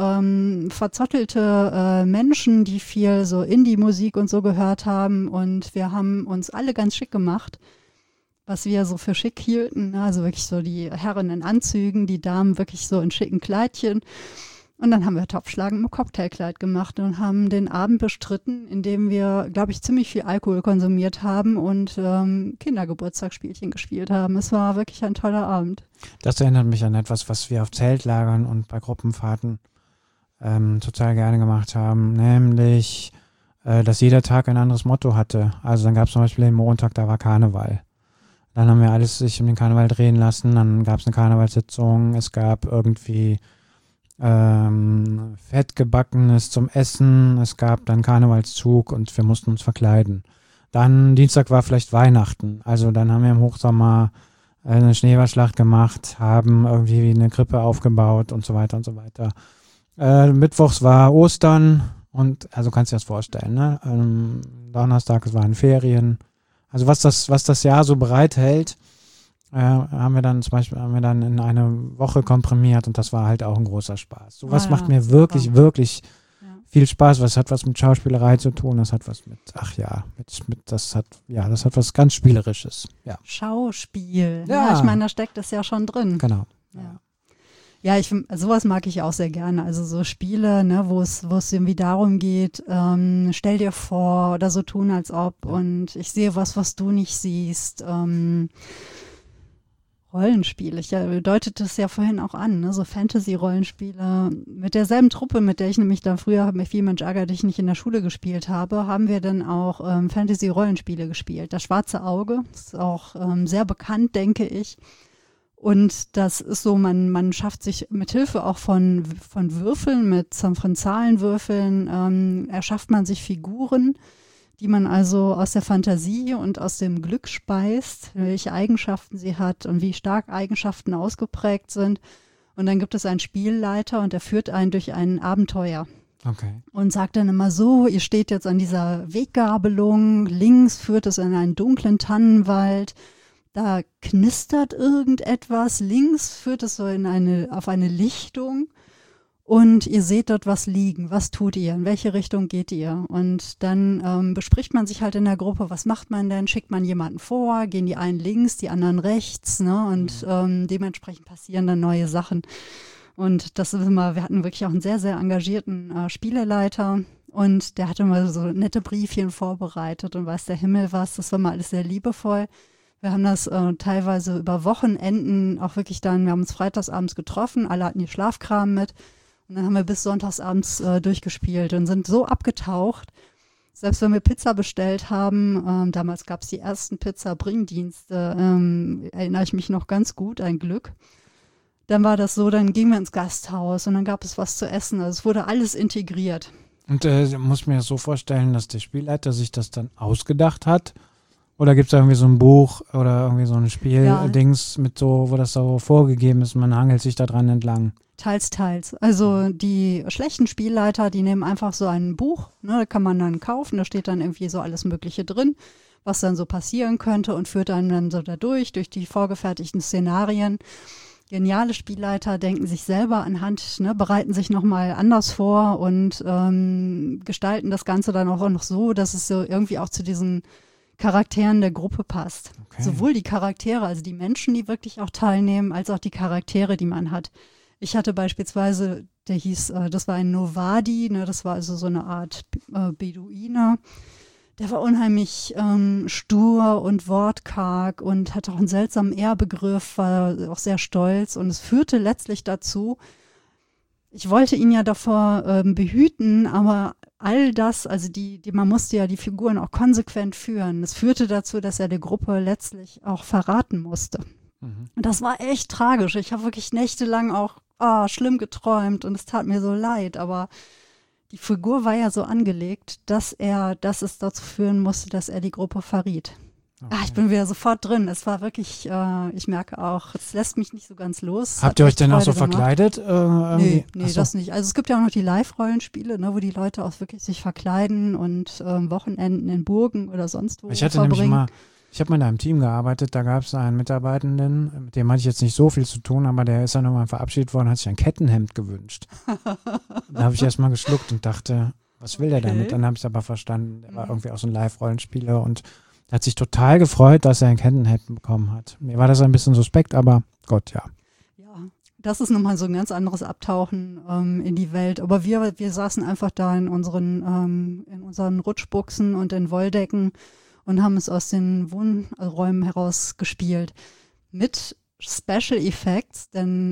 verzottelte Menschen, die viel so Indie-Musik und so gehört haben und wir haben uns alle ganz schick gemacht, was wir so für schick hielten. Also wirklich so die Herren in Anzügen, die Damen wirklich so in schicken Kleidchen. Und dann haben wir Topfschlagen im Cocktailkleid gemacht und haben den Abend bestritten, indem wir, glaube ich, ziemlich viel Alkohol konsumiert haben und Kindergeburtstagsspielchen gespielt haben. Es war wirklich ein toller Abend. Das erinnert mich an etwas, was wir auf Zeltlagern und bei Gruppenfahrten total gerne gemacht haben, nämlich, dass jeder Tag ein anderes Motto hatte. Also dann gab es zum Beispiel den Montag, da war Karneval. Dann haben wir alles sich um den Karneval drehen lassen, dann gab es eine Karnevalssitzung, es gab irgendwie Fettgebackenes zum Essen, es gab dann Karnevalszug und wir mussten uns verkleiden. Dann Dienstag war vielleicht Weihnachten, also dann haben wir im Hochsommer eine Schneeballschlacht gemacht, haben irgendwie eine Krippe aufgebaut und so weiter und so weiter. Mittwochs war Ostern und also kannst du dir das vorstellen, ne? Donnerstag, es waren Ferien. Also was das Jahr so bereithält, haben wir dann in eine Woche komprimiert und das war halt auch ein großer Spaß. Sowas macht mir wirklich, wirklich viel Spaß. Was hat was mit Schauspielerei zu tun? Das hat was das hat was ganz Spielerisches. Ja. Schauspiel. Ja, ich meine, da steckt es ja schon drin. Genau. Ja, sowas mag ich auch sehr gerne. Also so Spiele, ne, wo es irgendwie darum geht, stell dir vor oder so tun, als ob und ich sehe was du nicht siehst. Rollenspiele, ich deutete es ja vorhin auch an, ne? So Fantasy-Rollenspiele. Mit derselben Truppe, mit der ich nämlich dann früher mit viel Mensch ärger dich nicht in der Schule gespielt habe, haben wir dann auch Fantasy-Rollenspiele gespielt. Das Schwarze Auge ist auch sehr bekannt, denke ich. Und das ist so, man schafft sich mit Hilfe auch von Würfeln, von Zahlenwürfeln, erschafft man sich Figuren, die man also aus der Fantasie und aus dem Glück speist, welche Eigenschaften sie hat und wie stark Eigenschaften ausgeprägt sind. Und dann gibt es einen Spielleiter und der führt einen durch ein Abenteuer. Okay. Und sagt dann immer so, ihr steht jetzt an dieser Weggabelung, links führt es in einen dunklen Tannenwald, da knistert irgendetwas, links führt es so auf eine Lichtung. Und ihr seht dort was liegen. Was tut ihr? In welche Richtung geht ihr? Und dann bespricht man sich halt in der Gruppe, was macht man denn? Schickt man jemanden vor? Gehen die einen links, die anderen rechts? Ne? Und dementsprechend passieren dann neue Sachen. Und das ist immer, wir hatten wirklich auch einen sehr, sehr engagierten Spieleleiter. Und der hatte mal so nette Briefchen vorbereitet und weiß der Himmel was. Das war mal alles sehr liebevoll. Wir haben das teilweise über Wochenenden auch wirklich wir haben uns freitagsabends getroffen, alle hatten ihr Schlafkram mit. Und dann haben wir bis sonntagsabends durchgespielt und sind so abgetaucht. Selbst wenn wir Pizza bestellt haben, damals gab es die ersten Pizza-Bringdienste, erinnere ich mich noch ganz gut, ein Glück. dann war das so, dann gingen wir ins Gasthaus und dann gab es was zu essen. Also es wurde alles integriert. Und muss mir das so vorstellen, dass der Spielleiter sich das dann ausgedacht hat? Oder gibt es da irgendwie so ein Buch oder irgendwie so ein Spieldings mit so, wo das so vorgegeben ist, man hangelt sich da dran entlang? Teils, teils. Also die schlechten Spielleiter, die nehmen einfach so ein Buch, ne, kann man dann kaufen, da steht dann irgendwie so alles Mögliche drin, was dann so passieren könnte und führt einen dann so durch die vorgefertigten Szenarien. Geniale Spielleiter denken sich selber anhand, ne, bereiten sich nochmal anders vor und gestalten das Ganze dann auch noch so, dass es so irgendwie auch zu diesen Charakteren der Gruppe passt. Okay. Sowohl die Charaktere, also die Menschen, die wirklich auch teilnehmen, als auch die Charaktere, die man hat. Ich hatte beispielsweise, der hieß, das war ein Novadi, ne, das war also so eine Art Beduine. Der war unheimlich stur und wortkarg und hatte auch einen seltsamen Ehrbegriff, war auch sehr stolz. Und es führte letztlich dazu, ich wollte ihn ja davor behüten, aber all das, also man musste ja die Figuren auch konsequent führen. Es führte dazu, dass er der Gruppe letztlich auch verraten musste. Mhm. Und das war echt tragisch. Ich habe wirklich nächtelang auch schlimm geträumt und es tat mir so leid, aber die Figur war ja so angelegt, dass es dazu führen musste, dass er die Gruppe verriet. Okay. Ich bin wieder sofort drin. Es war wirklich, ich merke auch, es lässt mich nicht so ganz los. Habt ihr euch denn auch so verkleidet? Nee, das nicht. Also es gibt ja auch noch die Live-Rollenspiele, ne, wo die Leute auch wirklich sich verkleiden und Wochenenden in Burgen oder sonst wo Ich habe mal in einem Team gearbeitet, da gab es einen Mitarbeitenden, mit dem hatte ich jetzt nicht so viel zu tun, aber der ist dann irgendwann verabschiedet worden, hat sich ein Kettenhemd gewünscht. Da habe ich erst mal geschluckt und dachte, was will der damit? Dann habe ich es aber verstanden, der war irgendwie auch so ein Live-Rollenspieler und er hat sich total gefreut, dass er ein Kettenhemd bekommen hat. Mir war das ein bisschen suspekt, aber Gott, ja. Ja, das ist nochmal so ein ganz anderes Abtauchen in die Welt. Aber wir saßen einfach da in unseren Rutschbuchsen und in Wolldecken und haben es aus den Wohnräumen heraus gespielt. Mit Special Effects, denn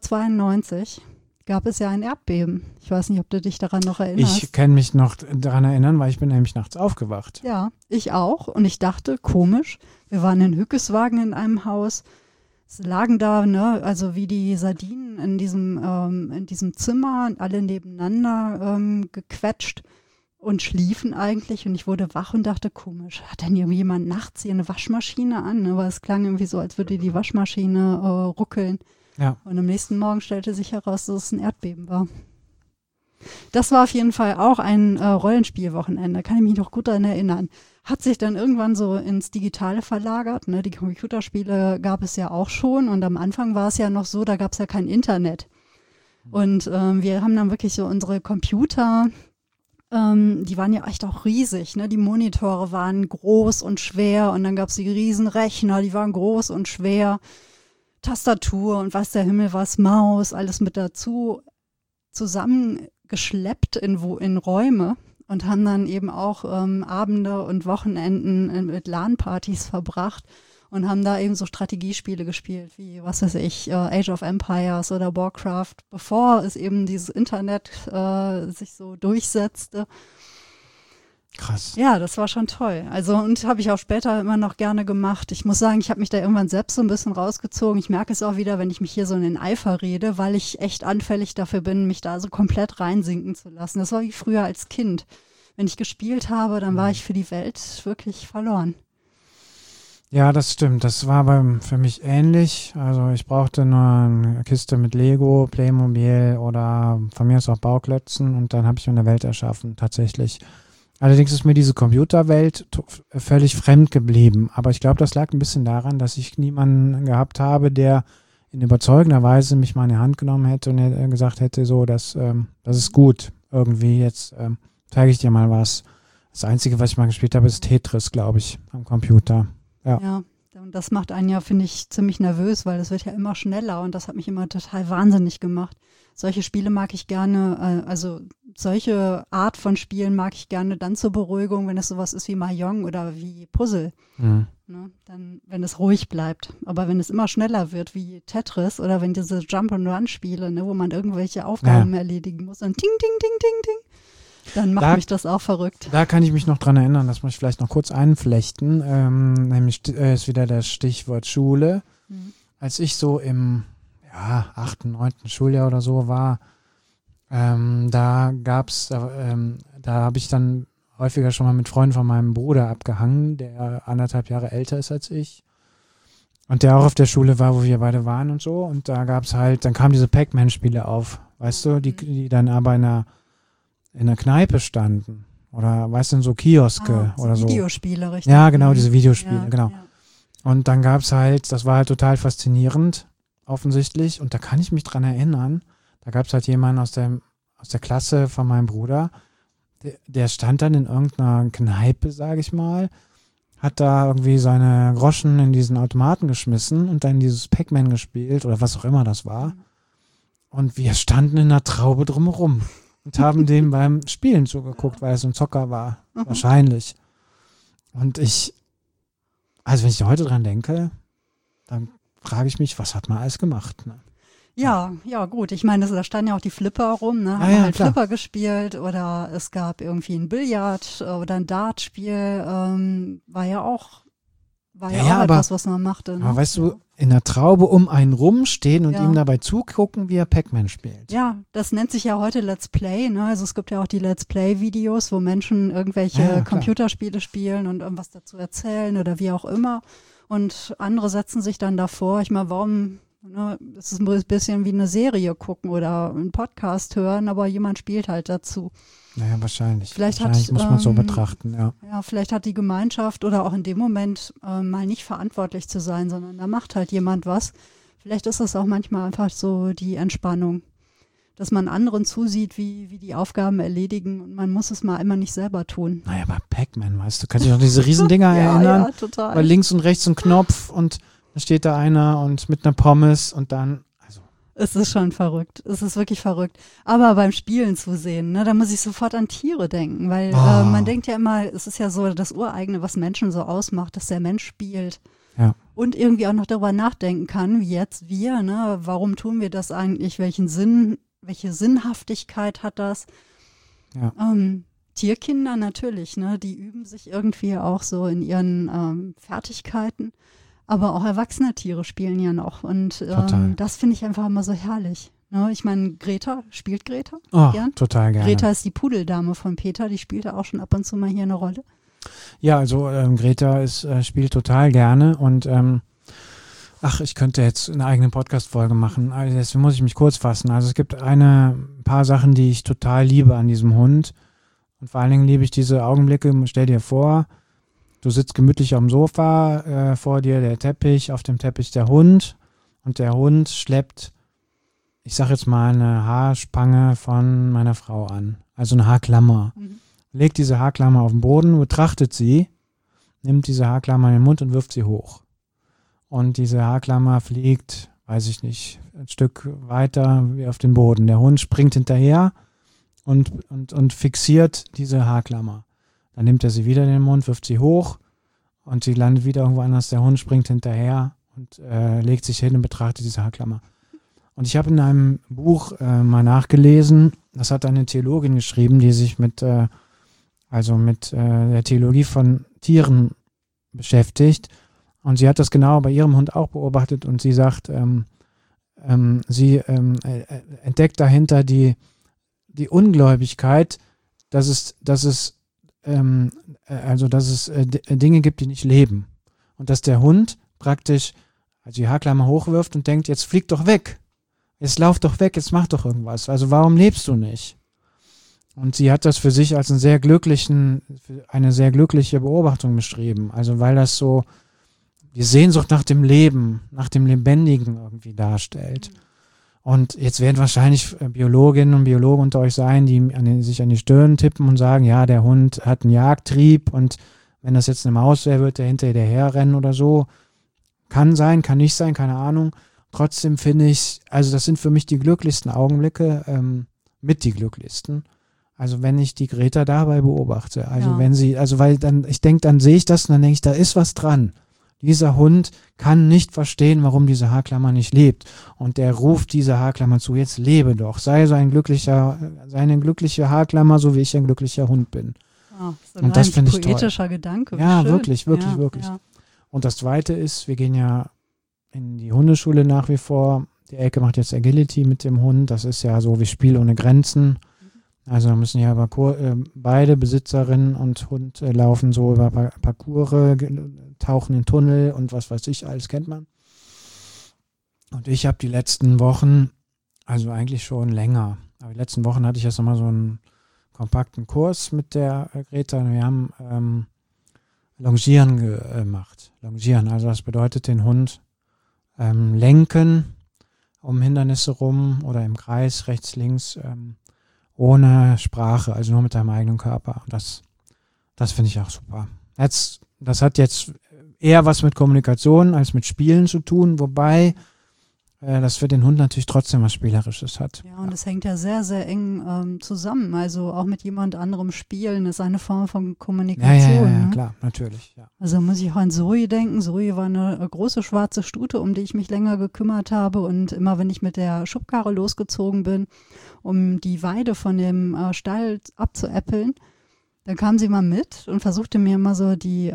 1992 gab es ja ein Erdbeben. Ich weiß nicht, ob du dich daran noch erinnerst. Ich kann mich noch daran erinnern, weil ich bin nämlich nachts aufgewacht. Ja, ich auch. Und ich dachte, komisch, wir waren in Hückeswagen in einem Haus. Es lagen da, ne, also wie die Sardinen in diesem Zimmer, alle nebeneinander gequetscht und schliefen eigentlich. Und ich wurde wach und dachte, komisch, hat denn jemand nachts hier eine Waschmaschine an? Ne? Weil es klang irgendwie so, als würde die Waschmaschine ruckeln. Ja. Und am nächsten Morgen stellte sich heraus, dass es ein Erdbeben war. Das war auf jeden Fall auch ein Rollenspielwochenende, kann ich mich noch gut daran erinnern. Hat sich dann irgendwann so ins Digitale verlagert. Ne? Die Computerspiele gab es ja auch schon und am Anfang war es ja noch so, da gab es ja kein Internet. Und wir haben dann wirklich so unsere Computer, die waren ja echt auch riesig. Ne? Die Monitore waren groß und schwer und dann gab es die riesen Rechner, die waren groß und schwer. Tastatur und was der Himmel was, Maus, alles mit dazu zusammengeschleppt in Räume und haben dann eben auch Abende und Wochenenden mit LAN-Partys verbracht und haben da eben so Strategiespiele gespielt, wie, was weiß ich, Age of Empires oder Warcraft, bevor es eben dieses Internet sich so durchsetzte. Krass. Ja, das war schon toll. Also und habe ich auch später immer noch gerne gemacht. Ich muss sagen, ich habe mich da irgendwann selbst so ein bisschen rausgezogen. Ich merke es auch wieder, wenn ich mich hier so in den Eifer rede, weil ich echt anfällig dafür bin, mich da so komplett reinsinken zu lassen. Das war wie früher als Kind. Wenn ich gespielt habe, dann war ich für die Welt wirklich verloren. Ja, das stimmt. Das war für mich ähnlich. Also ich brauchte nur eine Kiste mit Lego, Playmobil oder von mir aus auch Bauklötzen und dann habe ich mir eine Welt erschaffen, tatsächlich. Allerdings ist mir diese Computerwelt völlig fremd geblieben. Aber ich glaube, das lag ein bisschen daran, dass ich niemanden gehabt habe, der in überzeugender Weise mich mal in die Hand genommen hätte und gesagt hätte, so, das ist gut. Irgendwie, jetzt zeige ich dir mal was. Das Einzige, was ich mal gespielt habe, ist Tetris, glaube ich, am Computer. Ja, und das macht einen ja, finde ich, ziemlich nervös, weil es wird ja immer schneller und das hat mich immer total wahnsinnig gemacht. Solche Spiele mag ich gerne, also solche Art von Spielen mag ich gerne dann zur Beruhigung, wenn es sowas ist wie Mahjong oder wie Puzzle. Mhm. Ne, dann, wenn es ruhig bleibt. Aber wenn es immer schneller wird wie Tetris oder wenn diese Jump-and-Run-Spiele, ne, wo man irgendwelche Aufgaben erledigen muss und ting, ting, ting, ting, ting, dann macht mich das auch verrückt. Da kann ich mich noch dran erinnern, das muss ich vielleicht noch kurz einflechten, nämlich ist wieder das Stichwort Schule. Mhm. Als ich so im 8., 9. Schuljahr oder so war, da habe ich dann häufiger schon mal mit Freunden von meinem Bruder abgehangen, der 1,5 Jahre älter ist als ich. Und der auch auf der Schule war, wo wir beide waren und so. Und da gab's halt, dann kamen diese Pac-Man-Spiele auf, weißt du, die dann aber in einer Kneipe standen. Oder, weißt du, in so Kioske oder so. Videospiele, richtig. Ja, genau, diese Videospiele, Ja, genau. ja. Und dann gab's halt, das war halt total faszinierend, offensichtlich. Und da kann ich mich dran erinnern, da gab's halt jemanden aus der Klasse von meinem Bruder, der stand dann in irgendeiner Kneipe, sage ich mal, hat da irgendwie seine Groschen in diesen Automaten geschmissen und dann dieses Pac-Man gespielt oder was auch immer das war. Und wir standen in einer Traube drumherum und haben dem beim Spielen zugeguckt, weil er so ein Zocker war, wahrscheinlich. Und also wenn ich heute dran denke, dann frage ich mich, was hat man alles gemacht? Ne? Ja, gut. Ich meine, da standen ja auch die Flipper rum, ne? Haben halt klar. Flipper gespielt oder es gab irgendwie ein Billard oder ein Dartspiel, war ja auch etwas, was man machte. Ne? Aber weißt du, in der Traube um einen rumstehen und ihm dabei zugucken, wie er Pac-Man spielt. Ja, das nennt sich ja heute Let's Play, ne? Also es gibt ja auch die Let's Play-Videos, wo Menschen irgendwelche Computerspiele spielen und irgendwas dazu erzählen oder wie auch immer. Und andere setzen sich dann davor. Ich meine, warum... Es ist ein bisschen wie eine Serie gucken oder einen Podcast hören, aber jemand spielt halt dazu. Naja, wahrscheinlich. Vielleicht muss man so betrachten, ja. Ja, vielleicht hat die Gemeinschaft oder auch in dem Moment mal nicht verantwortlich zu sein, sondern da macht halt jemand was. Vielleicht ist das auch manchmal einfach so die Entspannung, dass man anderen zusieht, wie die Aufgaben erledigen und man muss es mal immer nicht selber tun. Naja, aber Pac-Man, weißt du, kannst dich noch diese Riesendinger erinnern? Ja, total. Weil links und rechts ein Knopf und da steht da einer und mit einer Pommes und dann, also. Es ist schon verrückt. Es ist wirklich verrückt. Aber beim Spielen zu sehen, ne, da muss ich sofort an Tiere denken, weil man denkt ja immer, es ist ja so das Ureigene, was Menschen so ausmacht, dass der Mensch spielt. Ja. Und irgendwie auch noch darüber nachdenken kann, wie jetzt wir, ne, warum tun wir das eigentlich, welche Sinnhaftigkeit hat das? Ja. Tierkinder natürlich, ne, die üben sich irgendwie auch so in ihren Fertigkeiten. Aber auch erwachsene Tiere spielen ja noch. Und das finde ich einfach immer so herrlich. Ne? Ich meine, spielt Greta? Oh, gern? Total gerne. Greta ist die Pudeldame von Peter, die spielt auch schon ab und zu mal hier eine Rolle. Ja, also Greta spielt total gerne und ich könnte jetzt eine eigene Podcast-Folge machen. Also deswegen muss ich mich kurz fassen. Also es gibt ein paar Sachen, die ich total liebe an diesem Hund. Und vor allen Dingen liebe ich diese Augenblicke. Stell dir vor, du sitzt gemütlich am Sofa, vor dir der Teppich, auf dem Teppich der Hund und der Hund schleppt, ich sag jetzt mal, eine Haarspange von meiner Frau an, also eine Haarklammer. Legt diese Haarklammer auf den Boden, betrachtet sie, nimmt diese Haarklammer in den Mund und wirft sie hoch. Und diese Haarklammer fliegt, weiß ich nicht, ein Stück weiter wie auf den Boden. Der Hund springt hinterher und fixiert diese Haarklammer. Dann nimmt er sie wieder in den Mund, wirft sie hoch und sie landet wieder irgendwo anders. Der Hund springt hinterher und legt sich hin und betrachtet diese Haarklammer. Und ich habe in einem Buch mal nachgelesen, das hat eine Theologin geschrieben, die sich mit der Theologie von Tieren beschäftigt. Und sie hat das genau bei ihrem Hund auch beobachtet und sie sagt, sie entdeckt dahinter die Ungläubigkeit, dass es Dinge gibt, die nicht leben. Und dass der Hund praktisch die Haarklammer hochwirft und denkt, jetzt flieg doch weg. Jetzt lauf doch weg, jetzt mach doch irgendwas. Also warum lebst du nicht? Und sie hat das für sich als eine sehr glückliche Beobachtung beschrieben. Also weil das so die Sehnsucht nach dem Leben, nach dem Lebendigen irgendwie darstellt. Und jetzt werden wahrscheinlich Biologinnen und Biologen unter euch sein, die sich an die Stirn tippen und sagen, ja, der Hund hat einen Jagdtrieb und wenn das jetzt eine Maus wäre, wird der hinterher rennen oder so. Kann sein, kann nicht sein, keine Ahnung. Trotzdem finde ich, also das sind für mich die glücklichsten Augenblicke, mit die glücklichsten. Also wenn ich die Greta dabei beobachte, ich denke, dann sehe ich das und dann denke ich, da ist was dran. Dieser Hund kann nicht verstehen, warum diese Haarklammer nicht lebt. Und der ruft diese Haarklammer zu, jetzt lebe doch. Sei eine glückliche Haarklammer, so wie ich ein glücklicher Hund bin. Ja, so und das finde ich toll. Poetischer Gedanke. Ja, schön. wirklich. Ja. Und das Zweite ist, wir gehen ja in die Hundeschule nach wie vor. Die Elke macht jetzt Agility mit dem Hund. Das ist ja so wie Spiel ohne Grenzen. Also müssen ja beide Besitzerinnen und Hund laufen so über Parcours, tauchen in Tunnel und was weiß ich, alles kennt man. Und ich habe die letzten Wochen, also eigentlich schon länger, aber die letzten Wochen hatte ich jetzt nochmal so einen kompakten Kurs mit der Greta. Wir haben Longieren gemacht. Longieren, also das bedeutet den Hund lenken um Hindernisse rum oder im Kreis, rechts, links, ohne Sprache, also nur mit deinem eigenen Körper. Das finde ich auch super. Das hat jetzt eher was mit Kommunikation als mit Spielen zu tun, wobei das für den Hund natürlich trotzdem was Spielerisches hat. Ja, und es hängt ja sehr, sehr eng zusammen. Also auch mit jemand anderem spielen ist eine Form von Kommunikation. Ja, ne? Klar, natürlich. Ja. Also muss ich auch an Zoe denken. Zoe war eine große schwarze Stute, um die ich mich länger gekümmert habe. Und immer wenn ich mit der Schubkarre losgezogen bin, um die Weide von dem Stall abzuäppeln, dann kam sie mal mit und versuchte mir immer so die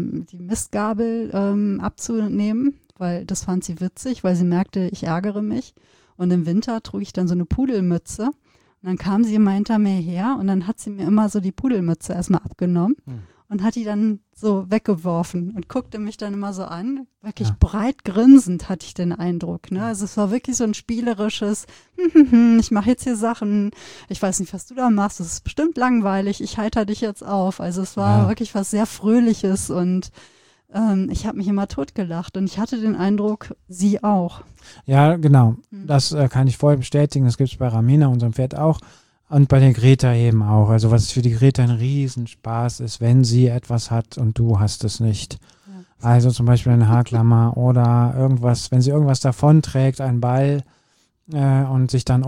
Mistgabel abzunehmen, weil das fand sie witzig, weil sie merkte, ich ärgere mich. Und im Winter trug ich dann so eine Pudelmütze. Und dann kam sie immer hinter mir her und dann hat sie mir immer so die Pudelmütze erstmal abgenommen und hat die dann so weggeworfen und guckte mich dann immer so an. Wirklich breit grinsend hatte ich den Eindruck. Ne? Also es war wirklich so ein spielerisches, ich mache jetzt hier Sachen, ich weiß nicht, was du da machst, das ist bestimmt langweilig, ich heiter dich jetzt auf. Also es war wirklich was sehr Fröhliches und ich habe mich immer totgelacht und ich hatte den Eindruck, sie auch. Ja, genau. Das kann ich voll bestätigen. Das gibt es bei Ramina, unserem Pferd, auch. Und bei der Greta eben auch. Also was für die Greta ein Riesenspaß ist, wenn sie etwas hat und du hast es nicht. Ja. Also zum Beispiel eine Haarklammer oder irgendwas, wenn sie irgendwas davonträgt, ein Ball und sich dann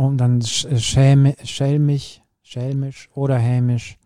schelmisch oder hämisch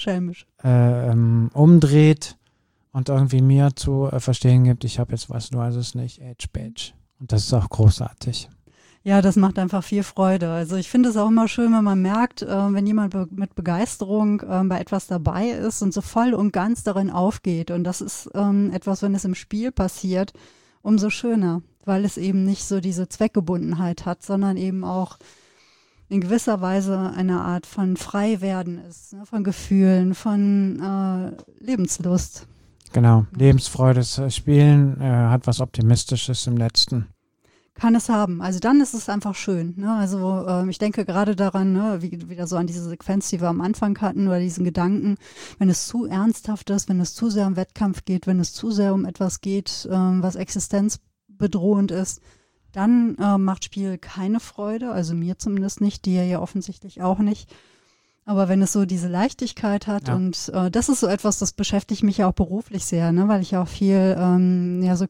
umdreht und irgendwie mir zu verstehen gibt, ich habe jetzt was, du hast es nicht, Edge Badge. Und das ist auch großartig. Ja, das macht einfach viel Freude. Also ich finde es auch immer schön, wenn man merkt, wenn jemand mit Begeisterung bei etwas dabei ist und so voll und ganz darin aufgeht. Und das ist etwas, wenn es im Spiel passiert, umso schöner, weil es eben nicht so diese Zweckgebundenheit hat, sondern eben auch in gewisser Weise eine Art von Freiwerden ist, ne? Von Gefühlen, von Lebenslust. Genau, Lebensfreude, das Spielen hat was Optimistisches im Letzten. Kann es haben. Also dann ist es einfach schön. Ne? Also ich denke gerade daran, ne, wieder so an diese Sequenz, die wir am Anfang hatten, oder diesen Gedanken, wenn es zu ernsthaft ist, wenn es zu sehr um Wettkampf geht, wenn es zu sehr um etwas geht, was existenzbedrohend ist, dann macht Spiel keine Freude, also mir zumindest nicht, dir ja offensichtlich auch nicht. Aber wenn es so diese Leichtigkeit hat und das ist so etwas, das beschäftigt mich ja auch beruflich sehr, ne, weil ich ja auch viel so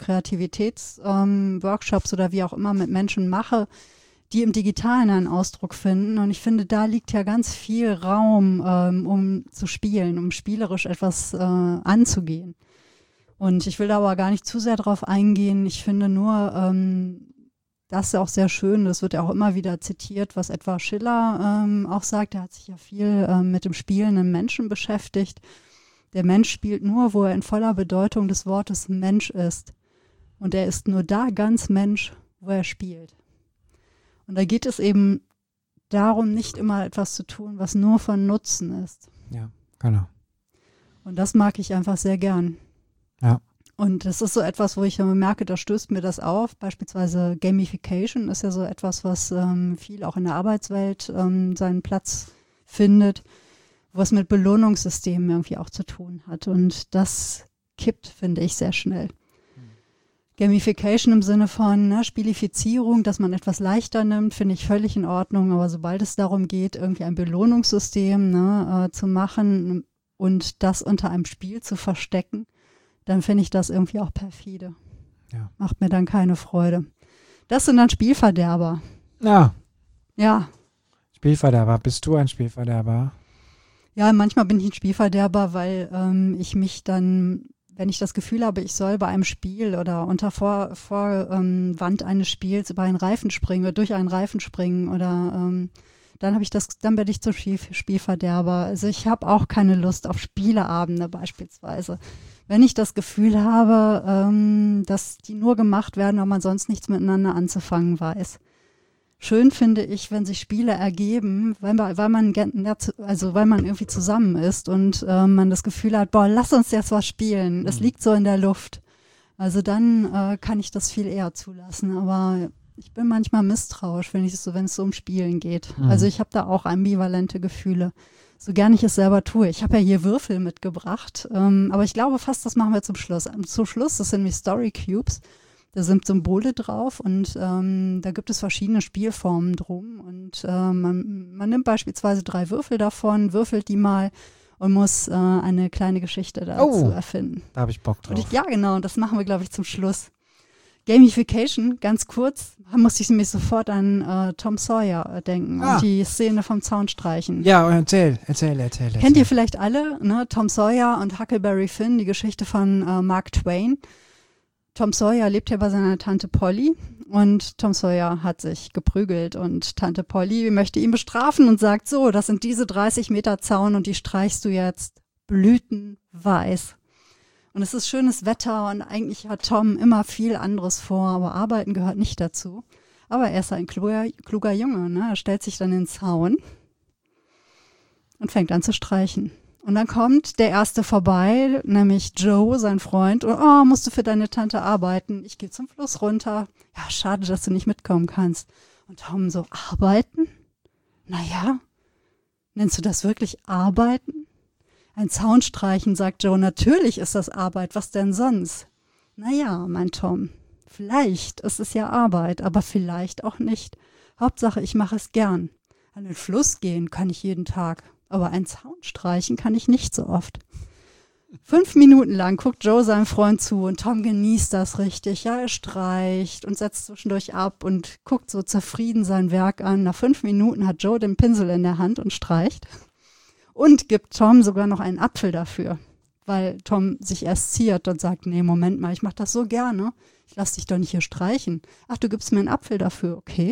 Kreativitätsworkshops oder wie auch immer mit Menschen mache, die im Digitalen einen Ausdruck finden. Und ich finde, da liegt ja ganz viel Raum, um zu spielen, um spielerisch etwas anzugehen. Und ich will da aber gar nicht zu sehr drauf eingehen. Ich finde nur, das ist auch sehr schön, das wird ja auch immer wieder zitiert, was etwa Schiller auch sagt. Er hat sich ja viel mit dem spielenden Menschen beschäftigt. Der Mensch spielt nur, wo er in voller Bedeutung des Wortes Mensch ist. Und er ist nur da ganz Mensch, wo er spielt. Und da geht es eben darum, nicht immer etwas zu tun, was nur von Nutzen ist. Ja, genau. Und das mag ich einfach sehr gern. Ja. Und das ist so etwas, wo ich merke, da stößt mir das auf. Beispielsweise Gamification ist ja so etwas, was viel auch in der Arbeitswelt seinen Platz findet, was mit Belohnungssystemen irgendwie auch zu tun hat. Und das kippt, finde ich, sehr schnell. Gamification im Sinne von Spielifizierung, dass man etwas leichter nimmt, finde ich völlig in Ordnung. Aber sobald es darum geht, irgendwie ein Belohnungssystem zu machen und das unter einem Spiel zu verstecken, dann finde ich das irgendwie auch perfide. Ja. Macht mir dann keine Freude. Das sind dann Spielverderber. Ja. Ja. Spielverderber. Bist du ein Spielverderber? Ja, manchmal bin ich ein Spielverderber, weil ich mich dann, wenn ich das Gefühl habe, ich soll bei einem Spiel oder unter Vorwand eines Spiels über einen Reifen springen oder durch einen Reifen springen oder dann werde ich zum Spielverderber. Also ich habe auch keine Lust auf Spieleabende beispielsweise. Wenn ich das Gefühl habe, dass die nur gemacht werden, weil man sonst nichts miteinander anzufangen weiß. schön finde ich, wenn sich Spiele ergeben, weil man irgendwie zusammen ist und man das Gefühl hat, boah, lass uns jetzt was spielen. Es liegt so in der Luft. Also dann kann ich das viel eher zulassen. Aber ich bin manchmal misstrauisch, wenn es so um Spielen geht. Also ich habe da auch ambivalente Gefühle. So gern ich es selber tue. Ich habe ja hier Würfel mitgebracht, aber ich glaube fast, das machen wir zum Schluss. Zum Schluss, das sind die Story Cubes. Da sind Symbole drauf und da gibt es verschiedene Spielformen drum. Und man nimmt beispielsweise 3 Würfel davon, würfelt die mal und muss eine kleine Geschichte dazu erfinden. Da habe ich Bock drauf. Ja, genau, und das machen wir, glaube ich, zum Schluss. Gamification, ganz kurz, musste ich nämlich sofort an Tom Sawyer denken und die Szene vom Zaunstreichen. Ja, erzähl. Kennt ihr vielleicht alle, ne? Tom Sawyer und Huckleberry Finn, die Geschichte von Mark Twain. Tom Sawyer lebt ja bei seiner Tante Polly und Tom Sawyer hat sich geprügelt und Tante Polly möchte ihn bestrafen und sagt so, das sind diese 30 Meter Zaun und die streichst du jetzt blütenweiß. Und es ist schönes Wetter und eigentlich hat Tom immer viel anderes vor, aber Arbeiten gehört nicht dazu. Aber er ist ein kluger Junge, ne? Er stellt sich dann in den Zaun und fängt an zu streichen. Und dann kommt der Erste vorbei, nämlich Joe, sein Freund. Und, musst du für deine Tante arbeiten? Ich gehe zum Fluss runter. Ja, schade, dass du nicht mitkommen kannst. Und Tom so, arbeiten? Naja, nennst du das wirklich arbeiten? Ein Zaun streichen, sagt Joe, natürlich ist das Arbeit, was denn sonst? Naja, meint Tom, vielleicht ist es ja Arbeit, aber vielleicht auch nicht. Hauptsache, ich mache es gern. An den Fluss gehen kann ich jeden Tag, aber ein Zaun streichen kann ich nicht so oft. 5 Minuten lang guckt Joe seinem Freund zu und Tom genießt das richtig. Ja, er streicht und setzt zwischendurch ab und guckt so zufrieden sein Werk an. Nach 5 Minuten hat Joe den Pinsel in der Hand und streicht. Und gibt Tom sogar noch einen Apfel dafür, weil Tom sich erst ziert und sagt, nee, Moment mal, ich mache das so gerne. Ich lasse dich doch nicht hier streichen. Ach, du gibst mir einen Apfel dafür, okay.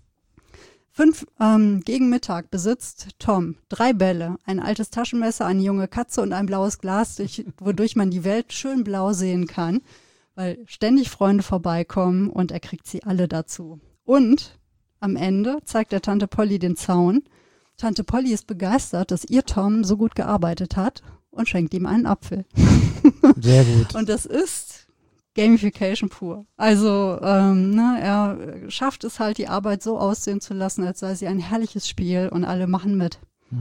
Gegen Mittag besitzt Tom 3 Bälle, ein altes Taschenmesser, eine junge Katze und ein blaues Glas, wodurch man die Welt schön blau sehen kann, weil ständig Freunde vorbeikommen und er kriegt sie alle dazu. Und am Ende zeigt er Tante Polly den Zaun. Tante Polly ist begeistert, dass ihr Tom so gut gearbeitet hat und schenkt ihm einen Apfel. Sehr gut. Und das ist Gamification pur. Also er schafft es halt, die Arbeit so aussehen zu lassen, als sei sie ein herrliches Spiel und alle machen mit.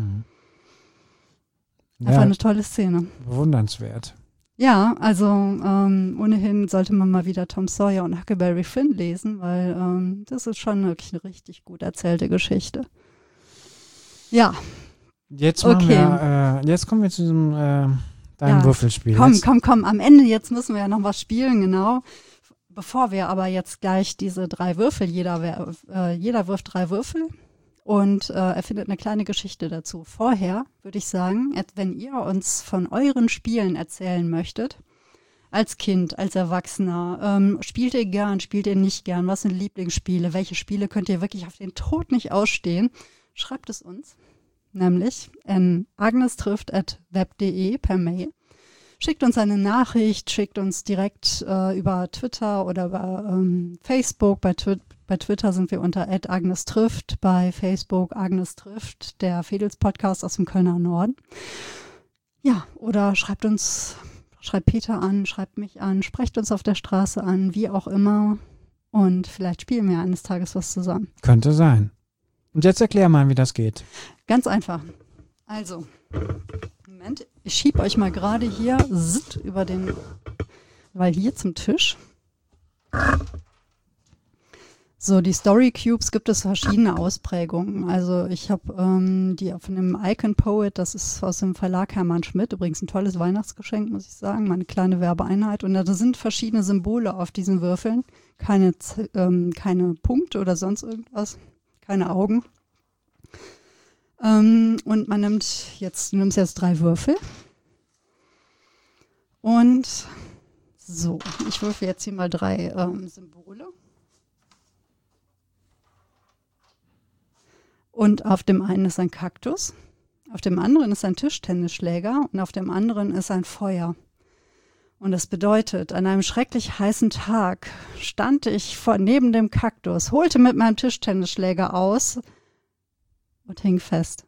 Einfach eine tolle Szene. Bewundernswert. Ja, also ohnehin sollte man mal wieder Tom Sawyer und Huckleberry Finn lesen, weil das ist schon wirklich eine richtig gut erzählte Geschichte. Ja. Jetzt kommen wir zu diesem deinem Würfelspiel. Komm. Am Ende jetzt müssen wir ja noch was spielen, genau. Bevor wir aber jetzt gleich diese 3 Würfel, jeder wirft 3 Würfel und erfindet eine kleine Geschichte dazu. Vorher würde ich sagen, wenn ihr uns von euren Spielen erzählen möchtet, als Kind, als Erwachsener, spielt ihr gern, spielt ihr nicht gern, was sind Lieblingsspiele, welche Spiele könnt ihr wirklich auf den Tod nicht ausstehen, schreibt es uns, nämlich an agnestrifft@web.de per Mail. Schickt uns eine Nachricht, schickt uns direkt über Twitter oder über Facebook. Bei Twitter sind wir unter @agnestrifft, bei Facebook Agnes trifft, der Fedels-Podcast aus dem Kölner Norden. Ja, oder schreibt Peter an, schreibt mich an, sprecht uns auf der Straße an, wie auch immer. Und vielleicht spielen wir eines Tages was zusammen. Könnte sein. Und jetzt erklär mal, wie das geht. Ganz einfach. Also, Moment, ich schiebe euch mal gerade hier weil hier zum Tisch. So, die Story Cubes gibt es verschiedene Ausprägungen. Also ich habe die von dem Icon Poet, das ist aus dem Verlag Hermann Schmidt, übrigens ein tolles Weihnachtsgeschenk, muss ich sagen, meine kleine Werbeeinheit. Und da sind verschiedene Symbole auf diesen Würfeln, keine Punkte oder sonst irgendwas, keine Augen. Und du nimmst jetzt 3 Würfel. Und so, ich würfel jetzt hier mal 3 Symbole. Und auf dem einen ist ein Kaktus, auf dem anderen ist ein Tischtennisschläger und auf dem anderen ist ein Feuer. Und das bedeutet, an einem schrecklich heißen Tag stand ich neben dem Kaktus, holte mit meinem Tischtennisschläger aus und hing fest.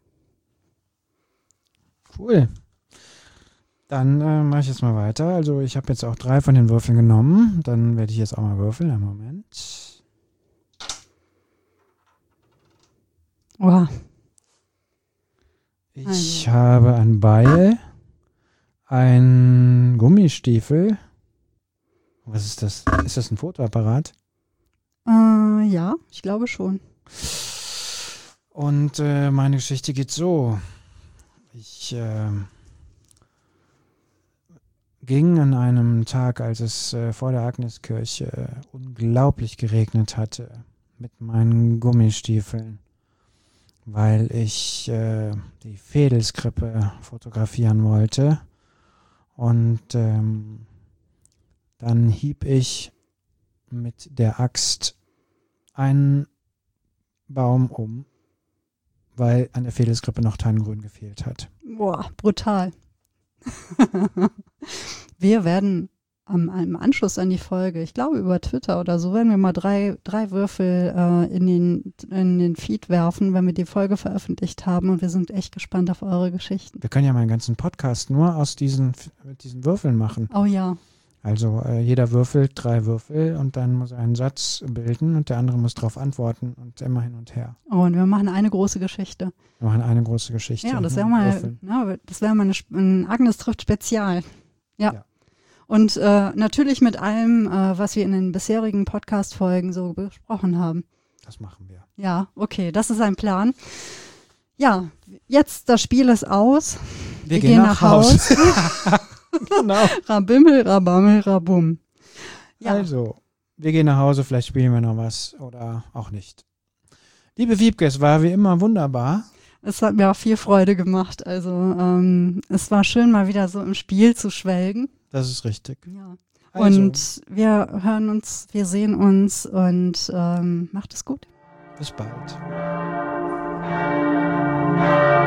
Cool. Dann mache ich jetzt mal weiter. Also ich habe jetzt auch 3 von den Würfeln genommen. Dann werde ich jetzt auch mal würfeln. Einen Moment. Wow. Ich habe ein Beil, ein Gummistiefel. Was ist das? Ist das ein Fotoapparat? Ja, ich glaube schon. Und meine Geschichte geht so. Ich ging an einem Tag, als es vor der Agneskirche unglaublich geregnet hatte, mit meinen Gummistiefeln, weil ich die Vedelskrippe fotografieren wollte. Und dann hieb ich mit der Axt einen Baum um, weil an der Vedelskrippe noch Tannengrün gefehlt hat. Boah, brutal. Wir werden im Anschluss an die Folge, ich glaube über Twitter oder so, werden wir mal drei Würfel in den Feed werfen, wenn wir die Folge veröffentlicht haben, und wir sind echt gespannt auf eure Geschichten. Wir können ja mal einen ganzen Podcast nur mit diesen Würfeln machen. Oh ja. Also jeder würfelt 3 Würfel und dann muss er einen Satz bilden und der andere muss darauf antworten und immer hin und her. Oh, und wir machen eine große Geschichte. Wir machen eine große Geschichte. Ja, das wäre mal ein Agnes trifft Spezial. Ja. Und natürlich mit allem, was wir in den bisherigen Podcast-Folgen so besprochen haben. Das machen wir. Ja, okay, das ist ein Plan. Ja, jetzt, das Spiel ist aus. Wir gehen nach Haus. Genau. Rabimmel, rabammel, rabum. Ja. Also, wir gehen nach Hause, vielleicht spielen wir noch was oder auch nicht. Liebe Wiebke, es war wie immer wunderbar. Es hat mir auch viel Freude gemacht. Also, es war schön, mal wieder so im Spiel zu schwelgen. Das ist richtig. Ja. Also, und wir hören uns, wir sehen uns und macht es gut. Bis bald.